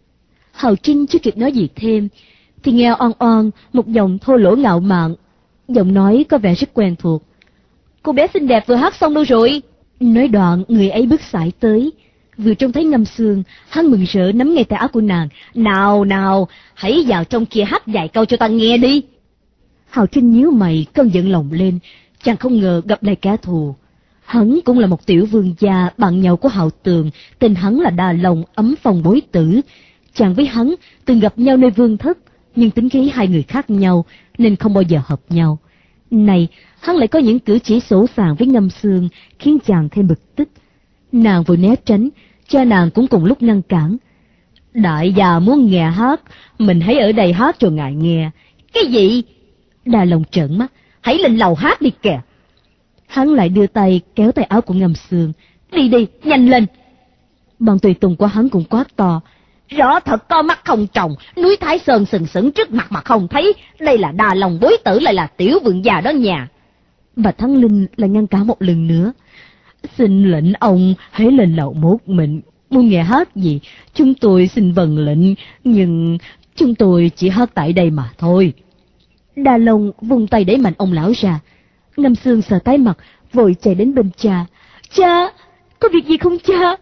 Hạo Trinh chưa kịp nói gì thêm thì nghe oan oan một giọng thô lỗ ngạo mạn. Giọng nói có vẻ rất quen thuộc: "Cô bé xinh đẹp vừa hát xong đâu rồi?" Nói đoạn người ấy bước sải tới. Vừa trông thấy Ngâm Sương, hắn mừng rỡ nắm ngay tay áo của nàng: "Nào nào, hãy vào trong kia hát vài câu cho ta nghe đi." Hạo Trinh nhíu mày, cơn giận lòng lên. Chàng không ngờ gặp lại kẻ thù. Hắn cũng là một tiểu vương gia bạn nhậu của Hạo Tường, tên hắn là Đà Long, ấm phòng Bối Tử. Chàng với hắn từng gặp nhau nơi vương thất, nhưng tính khí hai người khác nhau nên không bao giờ hợp nhau. Này, hắn lại có những cử chỉ sỗ sàng với Ngâm Sương, khiến chàng thêm bực tức. Nàng vội né tránh, cha nàng cũng cùng lúc ngăn cản: "Đại gia muốn nghe hát, mình hãy ở đây hát cho ngài nghe." "Cái gì?" Đà Long trợn mắt: "Hãy lên lầu hát đi kìa." Hắn lại đưa tay kéo tay áo của Ngâm Sương: "Đi đi, nhanh lên." Bọn tùy tùng của hắn cũng quát to: "Rõ thật có mắt không tròng, núi Thái Sơn sừng sững trước mặt mà không thấy, đây là Đà Long Bối Tử, lại là tiểu vượng già đó nhà." Bà Thắng Linh lại ngăn cản một lần nữa: "Xin lệnh ông hãy lên lầu một mình, muốn nghe hát gì chúng tôi xin vâng lệnh, nhưng chúng tôi chỉ hát tại đây mà thôi." Đà Long vung tay đẩy mạnh ông lão ra. Ngâm Sương sợ tái mặt, vội chạy đến bên cha: "Cha, có việc gì không cha?"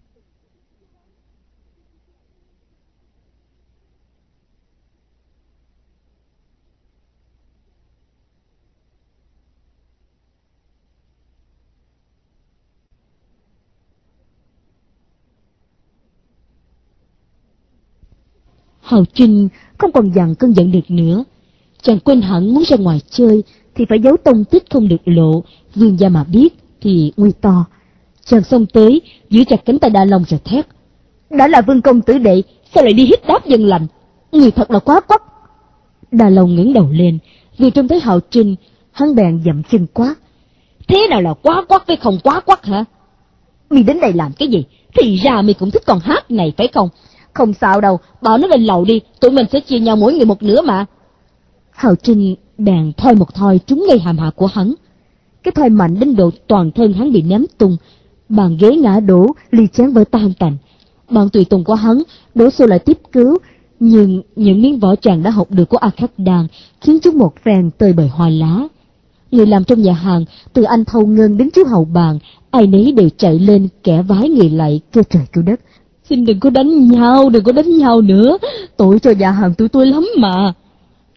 Hạo Trinh không còn dằn cơn giận được nữa. Chàng quên hẳn muốn ra ngoài chơi thì phải giấu tông tích không được lộ, vương gia mà biết thì nguy to. Chàng xông tới, giữ chặt cánh tay Đà Long rồi thét: "Đã là vương công tử đệ, sao lại đi hiếp đáp dân lành? Người thật là quá quắt." Đà Long ngẩng đầu lên, vừa trông thấy Hạo Trinh, hắn bèn dậm chân quát: "Thế nào là quá quắt với không quá quắt hả? Mi đến đây làm cái gì? Thì ra mi cũng thích con hát này phải không? Không sao đâu, bảo nó lên lầu đi, tụi mình sẽ chia nhau mỗi người một nửa mà." Hạo Trinh bèn thoi một thoi trúng ngay hàm hạ của hắn. Cái thoi mạnh đến độ toàn thân hắn bị ném tung, bàn ghế ngã đổ, ly chén vỡ tan tành. Bọn tùy tùng của hắn đổ xô lại tiếp cứu, nhưng những miếng võ chàng đã học được của A Khắc Đan khiến chúng một phen tơi bời hoa lá. Người làm trong nhà hàng, từ anh thâu ngân đến chú hầu bàn, ai nấy đều chạy lên kẻ vái người lạy kêu trời kêu đất: "Xin đừng có đánh nhau, đừng có đánh nhau nữa, tội cho nhà hàng tụi tôi lắm mà."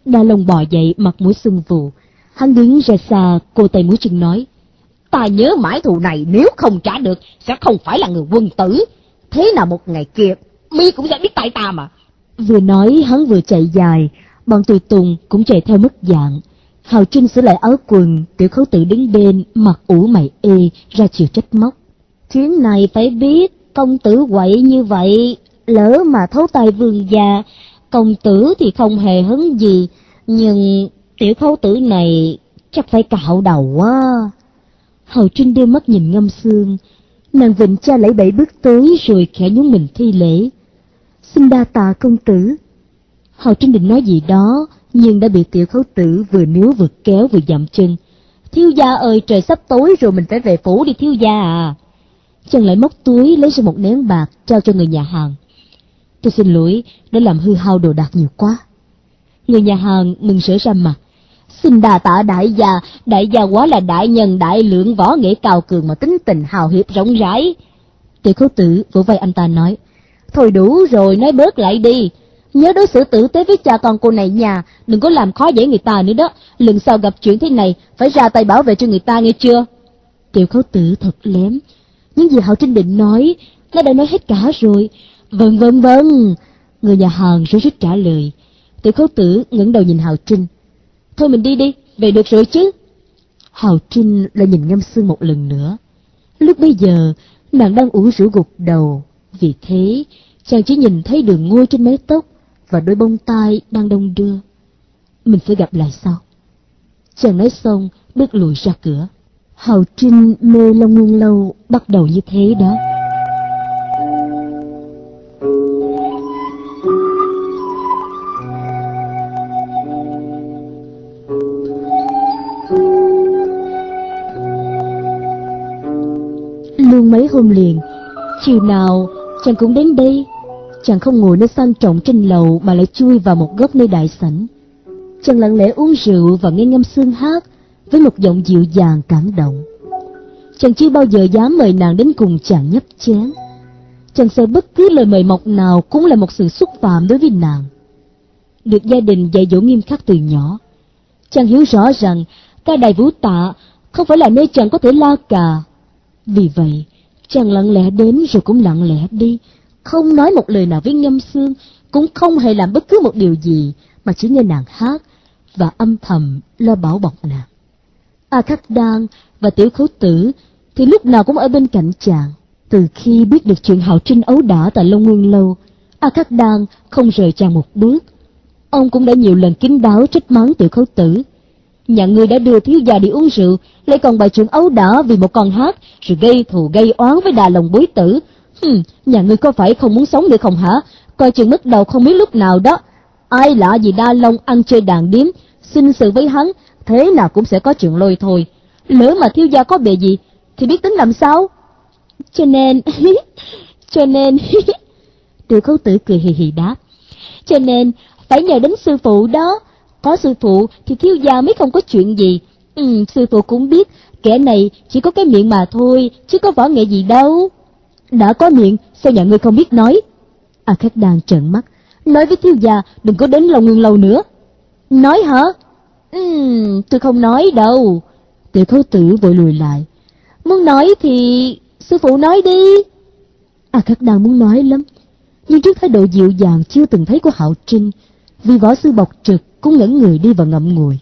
Đa Long bò dậy, mặt mũi sưng vù. Hắn đứng ra xa, cô tay múa chân nói: Ta nhớ mãi thù này, nếu không trả được sẽ không phải là người quân tử. Thế nào một ngày kia mi cũng sẽ biết tại ta mà. Vừa nói hắn vừa chạy dài, bọn tùy tùng cũng chạy theo mất dạng. Hào Trinh sửa lại áo quần, Tiểu Khấu Tử đứng bên, mặt ủ mày ê, ra chiều trách móc: Chuyến này phải biết, công tử quậy như vậy, lỡ mà thấu tay vương gia, công tử thì không hề hứng gì, nhưng Tiểu Khấu Tử này chắc phải cạo đầu quá. Hào Trinh đưa mắt nhìn Ngâm Xương, nàng vịnh cha lẫy bẫy bước tới rồi khẽ nhún mình thi lễ: Xin đa tạ công tử. Hào Trinh định nói gì đó, nhưng đã bị Tiểu Khấu Tử vừa níu vừa kéo vừa dậm chân: Thiếu gia ơi, trời sắp tối rồi, mình phải về phủ đi thiếu gia à. Chàng lại móc túi lấy ra một nén bạc trao cho người nhà hàng: Tôi xin lỗi đã làm hư hao đồ đạc nhiều quá. Người nhà hàng mừng rỡ ra mặt: Xin đà tạ đại gia, đại gia quá là đại nhân đại lượng, võ nghệ cao cường mà tính tình hào hiệp rộng rãi. Tiểu Khấu Tử vỗ vai anh ta nói: Thôi đủ rồi, nói bớt lại đi. Nhớ đối xử tử tế với cha con cô này nhà, đừng có làm khó dễ người ta nữa đó. Lần sau gặp chuyện thế này phải ra tay bảo vệ cho người ta, nghe chưa? Tiểu Khấu Tử thật lém. Những gì Hạo Trinh định nói, nó đã nói hết cả rồi. Vâng vâng vâng. Người nhà hàng rối rít trả lời. Tiểu Khấu Tử ngẩng đầu nhìn Hạo Trinh: Thôi mình đi đi, về được rồi chứ. Hạo Trinh lại nhìn Ngâm Xương một lần nữa. Lúc bấy giờ nàng đang ủ rũ gục đầu, vì thế chàng chỉ nhìn thấy đường ngôi trên mái tóc và đôi bông tai đang đong đưa. Mình sẽ gặp lại sau. Chàng nói xong bước lùi ra cửa. Hạo Trinh mê Long Nguyên Lâu bắt đầu như thế đó. Luôn mấy hôm liền, chiều nào chàng cũng đến đây. Chàng không ngồi nơi sang trọng trên lầu mà lại chui vào một góc nơi đại sảnh. Chàng lặng lẽ uống rượu và nghe Ngâm Xương hát với một giọng dịu dàng cảm động. Chàng chưa bao giờ dám mời nàng đến cùng chàng nhấp chén. Chàng sợ bất cứ lời mời mọc nào cũng là một sự xúc phạm đối với nàng. Được gia đình dạy dỗ nghiêm khắc từ nhỏ, chàng hiểu rõ rằng ca đài vũ tạ không phải là nơi chàng có thể la cà. Vì vậy chàng lặng lẽ đến rồi cũng lặng lẽ đi, không nói một lời nào với Ngâm Xương, cũng không hề làm bất cứ một điều gì, mà chỉ nghe nàng hát và âm thầm lo bảo bọc nàng. A Khắc Đan và Tiểu Khấu Tử thì lúc nào cũng ở bên cạnh chàng. Từ khi biết được chuyện Hạo Trinh ấu đả tại Long Nguyên Lâu, A Khắc Đan không rời chàng một bước. Ông cũng đã nhiều lần kín đáo trách mắng Tiểu Khấu Tử: Nhà ngươi đã đưa thiếu gia đi uống rượu, lại còn bày chuyện ấu đả vì một con hát, rồi gây thù gây oán với Đà Long bối tử. Hừm, nhà ngươi có phải không muốn sống nữa không hả? Coi chừng mất đầu không biết lúc nào đó. Ai lạ gì Đa Long ăn chơi đàn điếm, sinh sự với hắn, thế nào cũng sẽ có chuyện lôi thôi. Lỡ mà thiếu gia có bề gì, thì biết tính làm sao? Cho nên, cho nên, Tiểu Khấu Tử cười hì hì đáp: Cho nên, phải nhờ đến sư phụ đó. Có sư phụ thì thiếu gia mới không có chuyện gì. Ừ, sư phụ cũng biết, kẻ này chỉ có cái miệng mà thôi, chứ có võ nghệ gì đâu. Đã có miệng, sao nhà ngươi không biết nói? A Khắc Đan trợn mắt: Nói với thiếu gia đừng có đến Long Nguyên Lâu nữa. Nói hả? Ừ, tôi không nói đâu. Tiểu Khấu Tử vội lùi lại: Muốn nói thì sư phụ nói đi. A Khắc Đan muốn nói lắm, nhưng trước thái độ dịu dàng chưa từng thấy của Hạo Trinh, vì võ sư bộc trực cũng ngẩn người đi và ngậm ngùi.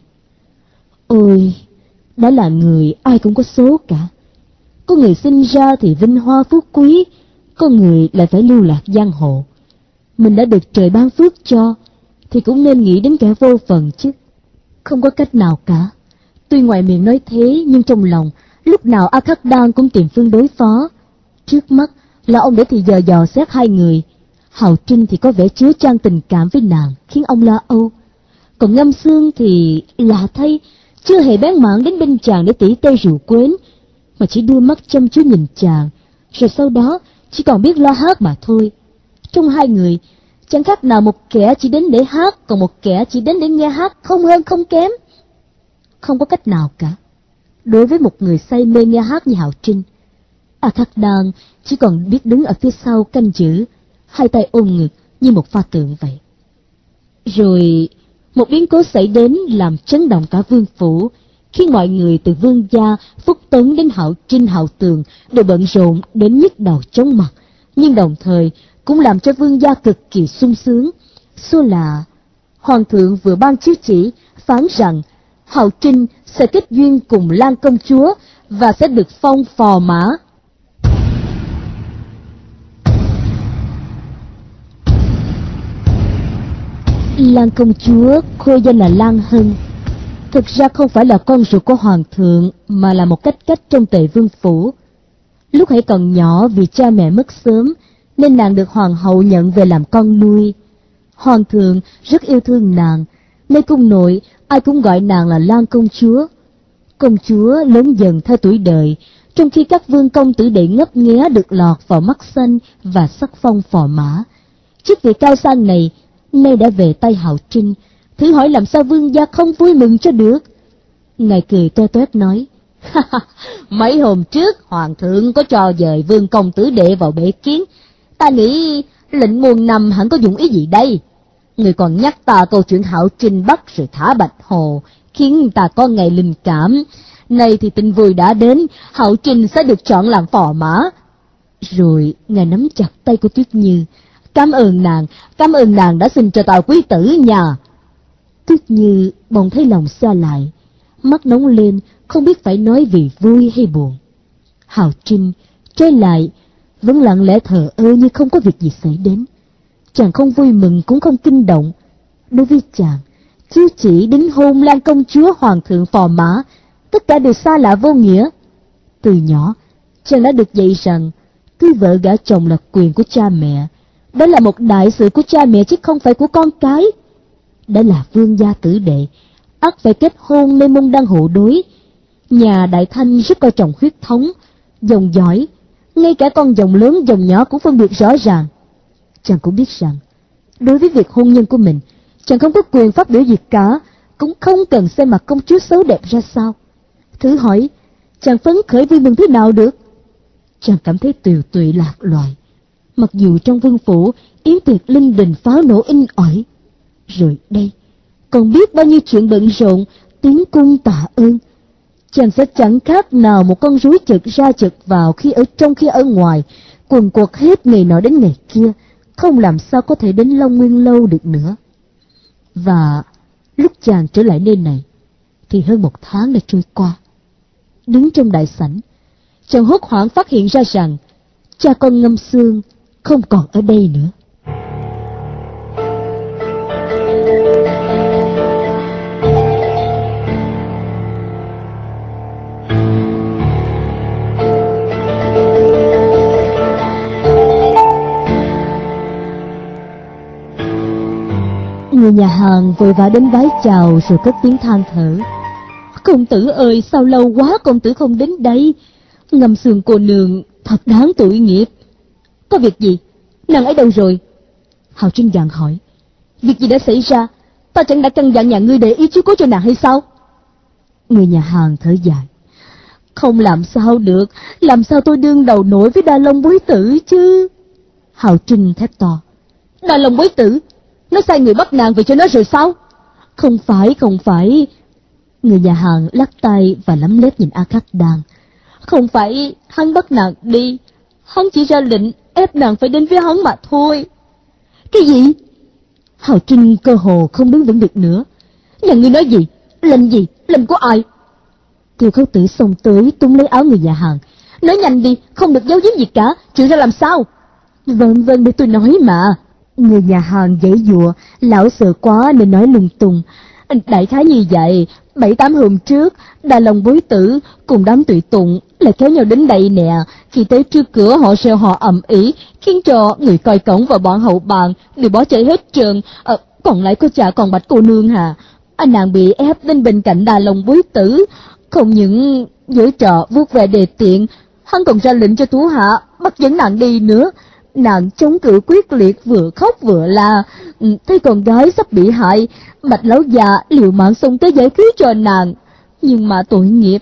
Ôi, đã là người ai cũng có số cả. Có người sinh ra thì vinh hoa phú quý, có người lại phải lưu lạc giang hồ. Mình đã được trời ban phước cho, thì cũng nên nghĩ đến kẻ vô phần chứ. Không có cách nào cả. Tuy ngoài miệng nói thế, nhưng trong lòng lúc nào A Khắc Đan cũng tìm phương đối phó. Trước mắt là ông để thì giờ dò xét hai người. Hạo Trinh thì có vẻ chứa chan tình cảm với nàng, khiến ông lo âu. Còn Ngâm Xương thì lạ thay, chưa hề bén mảng đến bên chàng để tỉ tê rượu quến, mà chỉ đưa mắt chăm chú nhìn chàng, rồi sau đó chỉ còn biết lo hát mà thôi. Trong hai người, chẳng khác nào một kẻ chỉ đến để hát, còn một kẻ chỉ đến để nghe hát, không hơn không kém. Không có cách nào cả. Đối với một người say mê nghe hát như Hạo Trinh, A Khắc Đan chỉ còn biết đứng ở phía sau canh giữ, hai tay ôm ngực như một pho tượng vậy. Rồi Một biến cố xảy đến làm chấn động cả vương phủ, khiến mọi người từ vương gia, Phúc Tấn đến Hạo Trinh, Hạo Tường đều bận rộn đến nhức đầu chóng mặt, nhưng đồng thời cũng làm cho vương gia cực kỳ sung sướng. Số là hoàng thượng vừa ban chiếu chỉ phán rằng Hạo Trinh sẽ kết duyên cùng Lan công chúa và sẽ được phong phò mã. Lan công chúa khôi danh là Lan Hân, thực ra không phải là con ruột của hoàng thượng, mà là một cách cách trong Tề vương phủ. Lúc hãy còn nhỏ vì cha mẹ mất sớm, nên nàng được hoàng hậu nhận về làm con nuôi. Hoàng thượng rất yêu thương nàng, nơi cung nội ai cũng gọi nàng là Lan công chúa. Công chúa lớn dần theo tuổi đời, trong khi các vương công tử đệ ngấp nghé được lọt vào mắt xanh và sắc phong phò mã. Chức vị cao sang này nay đã về tay Hạo Trinh, thử hỏi làm sao vương gia không vui mừng cho được. Ngài cười toe toét nói, mấy hôm trước hoàng thượng có cho dời vương công tử đệ vào bể kiến, ta nghĩ lệnh muôn năm hẳn có dụng ý gì đây. Người còn nhắc ta câu chuyện Hạo Trinh bắt rồi thả Bạch Hồ, khiến ta có ngày linh cảm. Nay thì tin vui đã đến, Hạo Trinh sẽ được chọn làm phò mã. Rồi ngài nắm chặt tay của Tuyết Như, cảm ơn nàng, cảm ơn nàng đã sinh cho tao quý tử nhà. Tuyết Như bỗng thấy lòng xa lại, mắt nóng lên, không biết phải nói vì vui hay buồn. Hạo Trinh trái lại vẫn lặng lẽ thờ ơ như không có việc gì xảy đến. Chàng không vui mừng cũng không kinh động. Đối với chàng, chiếu chỉ đính hôn Lan công chúa hoàng thượng phò mã, tất cả đều xa lạ vô nghĩa. Từ nhỏ, chàng đã được dạy rằng cưới vợ gả chồng là quyền của cha mẹ. Đó là một đại sự của cha mẹ chứ không phải của con cái. Đã là vương gia tử đệ, ắt phải kết hôn nơi môn đăng hộ đối. Nhà Đại Thanh rất coi trọng huyết thống, dòng dõi, ngay cả con dòng lớn dòng nhỏ cũng phân biệt rõ ràng. Chàng cũng biết rằng, đối với việc hôn nhân của mình, chàng không có quyền phát biểu gì cả, cũng không cần xem mặt công chúa xấu đẹp ra sao. Thử hỏi, chàng phấn khởi vui mừng thế nào được? Chàng cảm thấy tiều tụy lạc loài. Mặc dù trong vương phủ, yến tiệc linh đình pháo nổ inh ỏi. Rồi đây, còn biết bao nhiêu chuyện bận rộn, tiến cung tạ ơn. Chàng sẽ chẳng khác nào một con rối chực ra chực vào khi ở trong khi ở ngoài, quần quật hết ngày nọ đến ngày kia, không làm sao có thể đến Long Nguyên lâu được nữa. Và lúc chàng trở lại nơi này, thì hơn một tháng đã trôi qua. Đứng trong đại sảnh, chàng hốt hoảng phát hiện ra rằng cha con Ngâm Xương không còn ở đây nữa. Người nhà hàng vội vã đến vái chào rồi cất tiếng than thở. Công tử ơi, sao lâu quá công tử không đến đây? Ngâm Xương cô nương thật đáng tội nghiệp. Có việc gì? Nàng ấy đâu rồi? Hạo Trinh gặng hỏi. Việc gì đã xảy ra? Ta chẳng đã căn dặn nhà ngươi để ý chiếu cố cho nàng hay sao? Người nhà hàng thở dài. Không làm sao được, làm sao tôi đương đầu nổi với Đa Long bối tử chứ? Hạo Trinh thét to. Đa Long bối tử? Nó sai người bắt nàng về cho nó rồi sao? Không phải, không phải. Người nhà hàng lắc tay và lấm lép nhìn A Khắc Đan. Không phải hắn bắt nàng đi, hắn chỉ ra lệnh ép nàng phải đến với hắn mà thôi. Cái gì? Hạo Trinh cơ hồ không đứng vững được nữa. Nhà ngươi nói gì? Lệnh gì? Lệnh của ai? Tiêu Khấu Tử xông tới túm lấy áo người nhà hàng. Nói nhanh đi, không được giấu giếm gì cả. Chuyện ra làm sao? Vâng vâng, để tôi nói mà. Người nhà hàng giãy giụa, lão sợ quá nên nói lung tung. Đại khái như vậy, bảy tám hôm trước, Đa Long bối tử cùng đám tùy tùng lại kéo nhau đến đây nè. Khi tới trước cửa họ reo hò ầm ĩ, khiến cho người coi cổng và bọn hậu bàn đều bỏ chạy hết trơn. À, còn lại có cha còn Bạch cô nương hà. Anh nàng bị ép đến bên cạnh Đa Long bối tử, không những giở trò vuốt về đề tiện, hắn còn ra lệnh cho thủ hạ bắt dẫn nàng đi nữa. Nàng chống cự quyết liệt, vừa khóc vừa la. Thấy con gái sắp bị hại, Bạch lão già liều mạng xông tới giải cứu cho nàng. Nhưng mà tội nghiệp,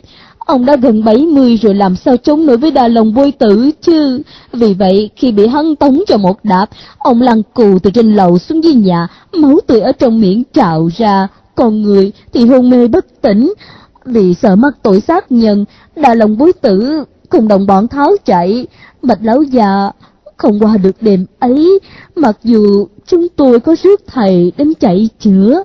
Ông đã gần bảy mươi rồi, làm sao chống nổi với đà lòng bôi tử chứ. Vì vậy khi bị hắn tống cho một đạp, ông lăn cù từ trên lầu xuống dưới nhà, máu tươi ở trong miệng trào ra, còn người thì hôn mê bất tỉnh. Vì sợ mắc tội sát nhân, đà lòng bôi tử cùng đồng bọn tháo chạy. Bạch lão già không qua được đêm ấy, mặc dù chúng tôi có rước thầy đến chạy chữa.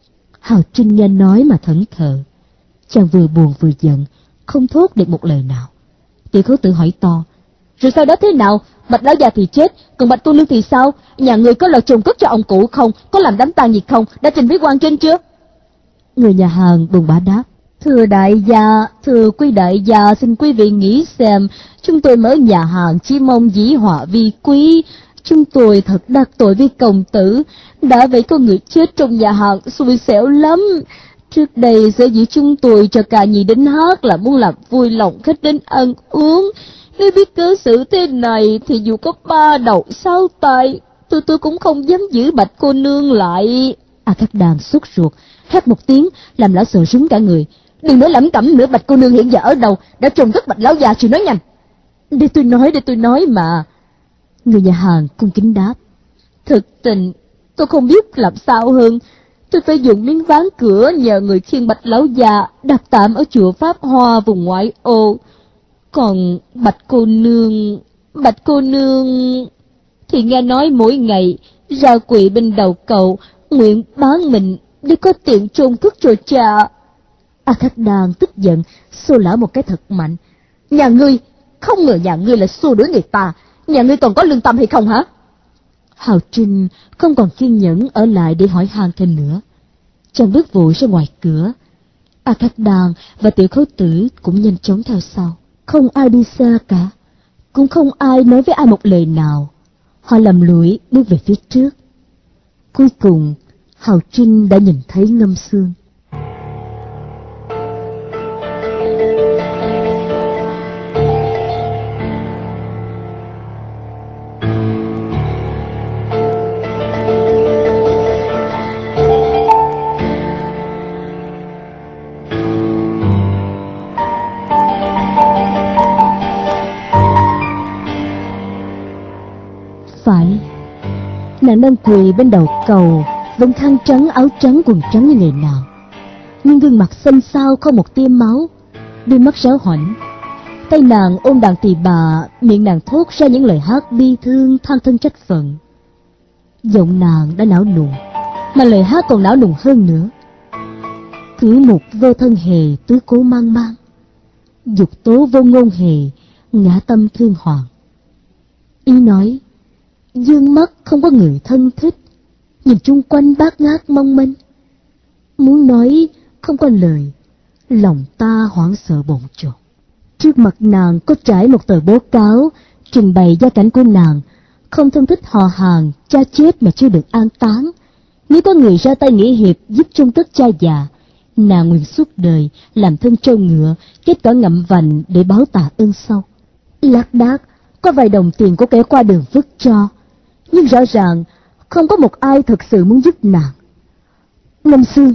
Hào Trinh nghe nói mà thẫn thờ. Chàng vừa buồn vừa giận, không thốt được một lời nào. Tiểu Khấu Tử hỏi to: rồi sau đó thế nào? Bạch lão già thì chết, còn Bạch cô nương thì sao? Nhà người có lo chôn cất cho ông cụ không? Có làm đám tang gì không? Đã trình với quan trên chưa? Người nhà hàng buồn bã đáp: thưa đại gia, thưa quý đại gia, xin quý vị nghĩ xem, chúng tôi mở nhà hàng chỉ mong dĩ hòa vi quý. Chúng tôi thật đắc tội với công tử, đã vậy có người chết trong nhà hàng, xui xẻo lắm. Trước đây sở dĩ chúng tôi cho ca nhi đến hát là muốn làm vui lòng khách đến ăn uống. Nếu biết cớ xử thế này thì dù có ba đầu sáu tay, tôi tôi cũng không dám giữ Bạch cô nương lại. A Cát Đàn sốt ruột, hét một tiếng làm lão sợ rúng cả người. Đừng nói lẩm cẩm nữa, Bạch cô nương hiện giờ ở đâu? Đã trùng cất Bạch lão già, chị nói nhanh. Để tôi nói, để tôi nói mà. Người nhà hàng cung kính đáp: thực tình tôi không biết làm sao hơn. Tôi phải dùng miếng ván cửa nhờ người khiêng Bạch lão già đặt tạm ở chùa Pháp Hoa vùng ngoại ô. Còn Bạch cô nương, Bạch cô nương thì nghe nói mỗi ngày ra quỵ bên đầu cầu, nguyện bán mình để có tiền chôn cất cho cha. A Cát Đàn tức giận xô lão một cái thật mạnh. Nhà ngươi, không ngờ nhà ngươi lại xua đuổi người ta. Nhà ngươi còn có lương tâm hay không hả? Hào Trinh không còn kiên nhẫn ở lại để hỏi han thêm nữa. Chàng bước vội ra ngoài cửa. A Cát Đàn và Tiểu Khấu Tử cũng nhanh chóng theo sau. Không ai đi xa cả, cũng không ai nói với ai một lời nào. Họ lầm lũi bước về phía trước. Cuối cùng Hào Trinh đã nhìn thấy Ngâm Xương. Phải, nàng đang quỳ bên đầu cầu, vẫn khăn trắng áo trắng quần trắng như ngày nào, nhưng gương mặt xanh xao không một tia máu, đôi mắt ráo hoảnh. Tay nàng ôm đàn tỳ bà, miệng nàng thốt ra những lời hát bi thương than thân trách phận. Giọng nàng đã não nùng, mà lời hát còn não nùng hơn nữa. Cửu mục vô thân hề tứ cố mang mang, dục tố vô ngôn hề ngã tâm thương hoàng. Ý nói dương mắt không có người thân thích, nhìn chung quanh bát ngát mong manh. Muốn nói không có lời, lòng ta hoảng sợ bồn chồn. Trước mặt nàng có trải một tờ báo cáo trình bày gia cảnh của nàng, không thân thích họ hàng, cha chết mà chưa được an táng. Nếu có người ra tay nghĩa hiệp giúp chôn cất cha già, nàng nguyện suốt đời làm thân trâu ngựa, kết quả ngậm vành để báo tạ ơn sau. Lác đác có vài đồng tiền của kẻ qua đường vứt cho, nhưng rõ ràng không có một ai thật sự muốn giúp nàng. Ngâm Xương.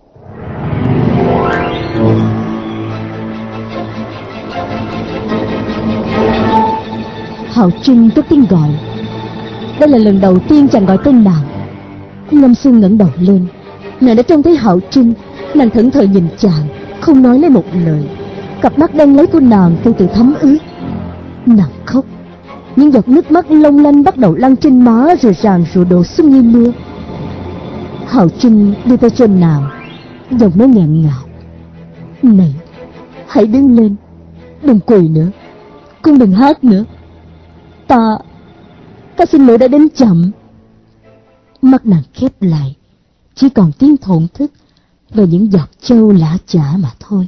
Hạo Trinh cất tiếng gọi. Đây là lần đầu tiên chàng gọi tên nàng. Ngâm Xương ngẩng đầu lên, nàng đã trông thấy Hạo Trinh. Nàng thẫn thờ nhìn chàng, không nói lấy một lời. Cặp mắt đen lấy của nàng từ từ thấm ướt. Nàng khóc, những giọt nước mắt long lanh bắt đầu lăn trên má rồi ràng rụa đổ xuống như mưa. Hạo Trinh đưa tay cho nàng, giọng nói nghẹn ngào: này, hãy đứng lên, đừng quỳ nữa, cũng đừng hát nữa. Ta, ta xin lỗi đã đến chậm. Mắt nàng khép lại, chỉ còn tiếng thổn thức và những giọt trâu lã chả mà thôi.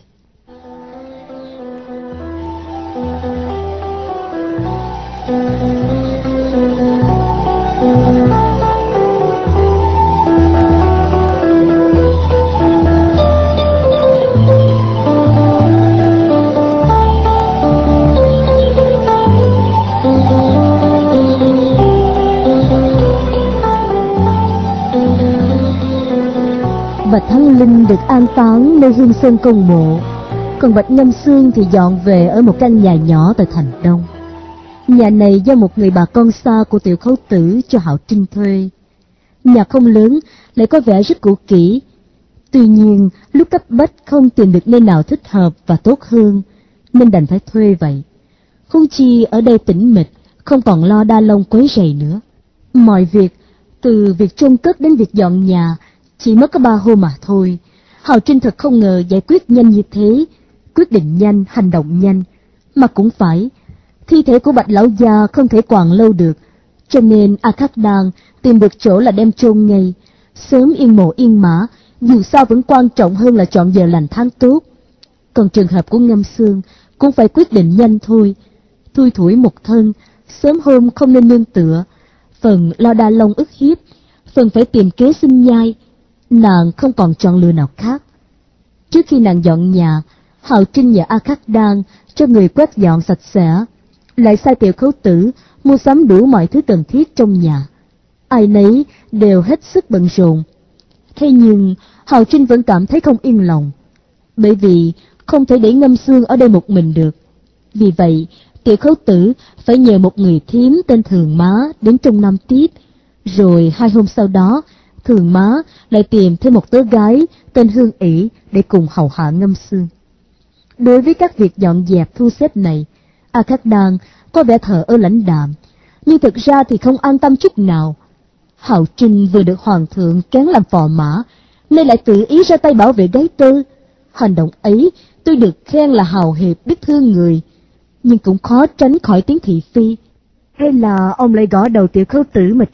Và Thắng Linh được an táng nơi Hương Sơn Công Mộ. Còn Bạch Ngâm Xương thì dọn về ở một căn nhà nhỏ tại thành Đông. Nhà này do một người bà con xa của Tiểu Khấu Tử cho Hạo Trinh thuê. Nhà không lớn, lại có vẻ rất cũ kỹ. Tuy nhiên, lúc cấp bách không tìm được nơi nào thích hợp và tốt hơn, nên đành phải thuê vậy. Huống chi ở đây tĩnh mịch, không còn lo đa lông quấy rầy nữa. Mọi việc, từ việc chôn cất đến việc dọn nhà, chỉ mất có ba hôm mà thôi. Hạo Trinh thật không ngờ giải quyết nhanh như thế, quyết định nhanh, hành động nhanh. Mà cũng phải, thi thể của Bạch lão gia không thể quàng lâu được, cho nên A Khắc Đan tìm được chỗ là đem chôn ngay. Sớm yên mộ yên mã, dù sao vẫn quan trọng hơn là chọn giờ lành tháng tốt. Còn trường hợp của Ngâm Xương cũng phải quyết định nhanh thôi. Thui thủi một thân, sớm hôm không nên nương tựa, phần lo đa lông ức hiếp, phần phải tìm kế sinh nhai. Nàng không còn chọn lựa nào khác. Trước khi nàng dọn nhà, Hạo Trinh nhờ A Khắc Đan cho người quét dọn sạch sẽ, lại sai Tiểu Khấu Tử mua sắm đủ mọi thứ cần thiết trong nhà. Ai nấy đều hết sức bận rộn. Thế nhưng Hạo Trinh vẫn cảm thấy không yên lòng, bởi vì không thể để Ngâm Xương ở đây một mình được. Vì vậy, Tiểu Khấu Tử phải nhờ một người thím tên Thường Má đến trông nom tiếp. Rồi hai hôm sau đó, Thường Má lại tìm thêm một tớ gái tên Hương ỷ để cùng hầu hạ Ngâm Xương. Đối với các việc dọn dẹp thu xếp này, A Khắc Đan có vẻ thờ ơ lãnh đạm, nhưng thực ra thì không an tâm chút nào. Hạo Trinh vừa được hoàng thượng kén làm phò mã, nên lại tự ý ra tay bảo vệ gái tơ. Hành động ấy tôi được khen là hào hiệp biết thương người, nhưng cũng khó tránh khỏi tiếng thị phi. Hay là ông lại gõ đầu Tiểu Khấu Tử mà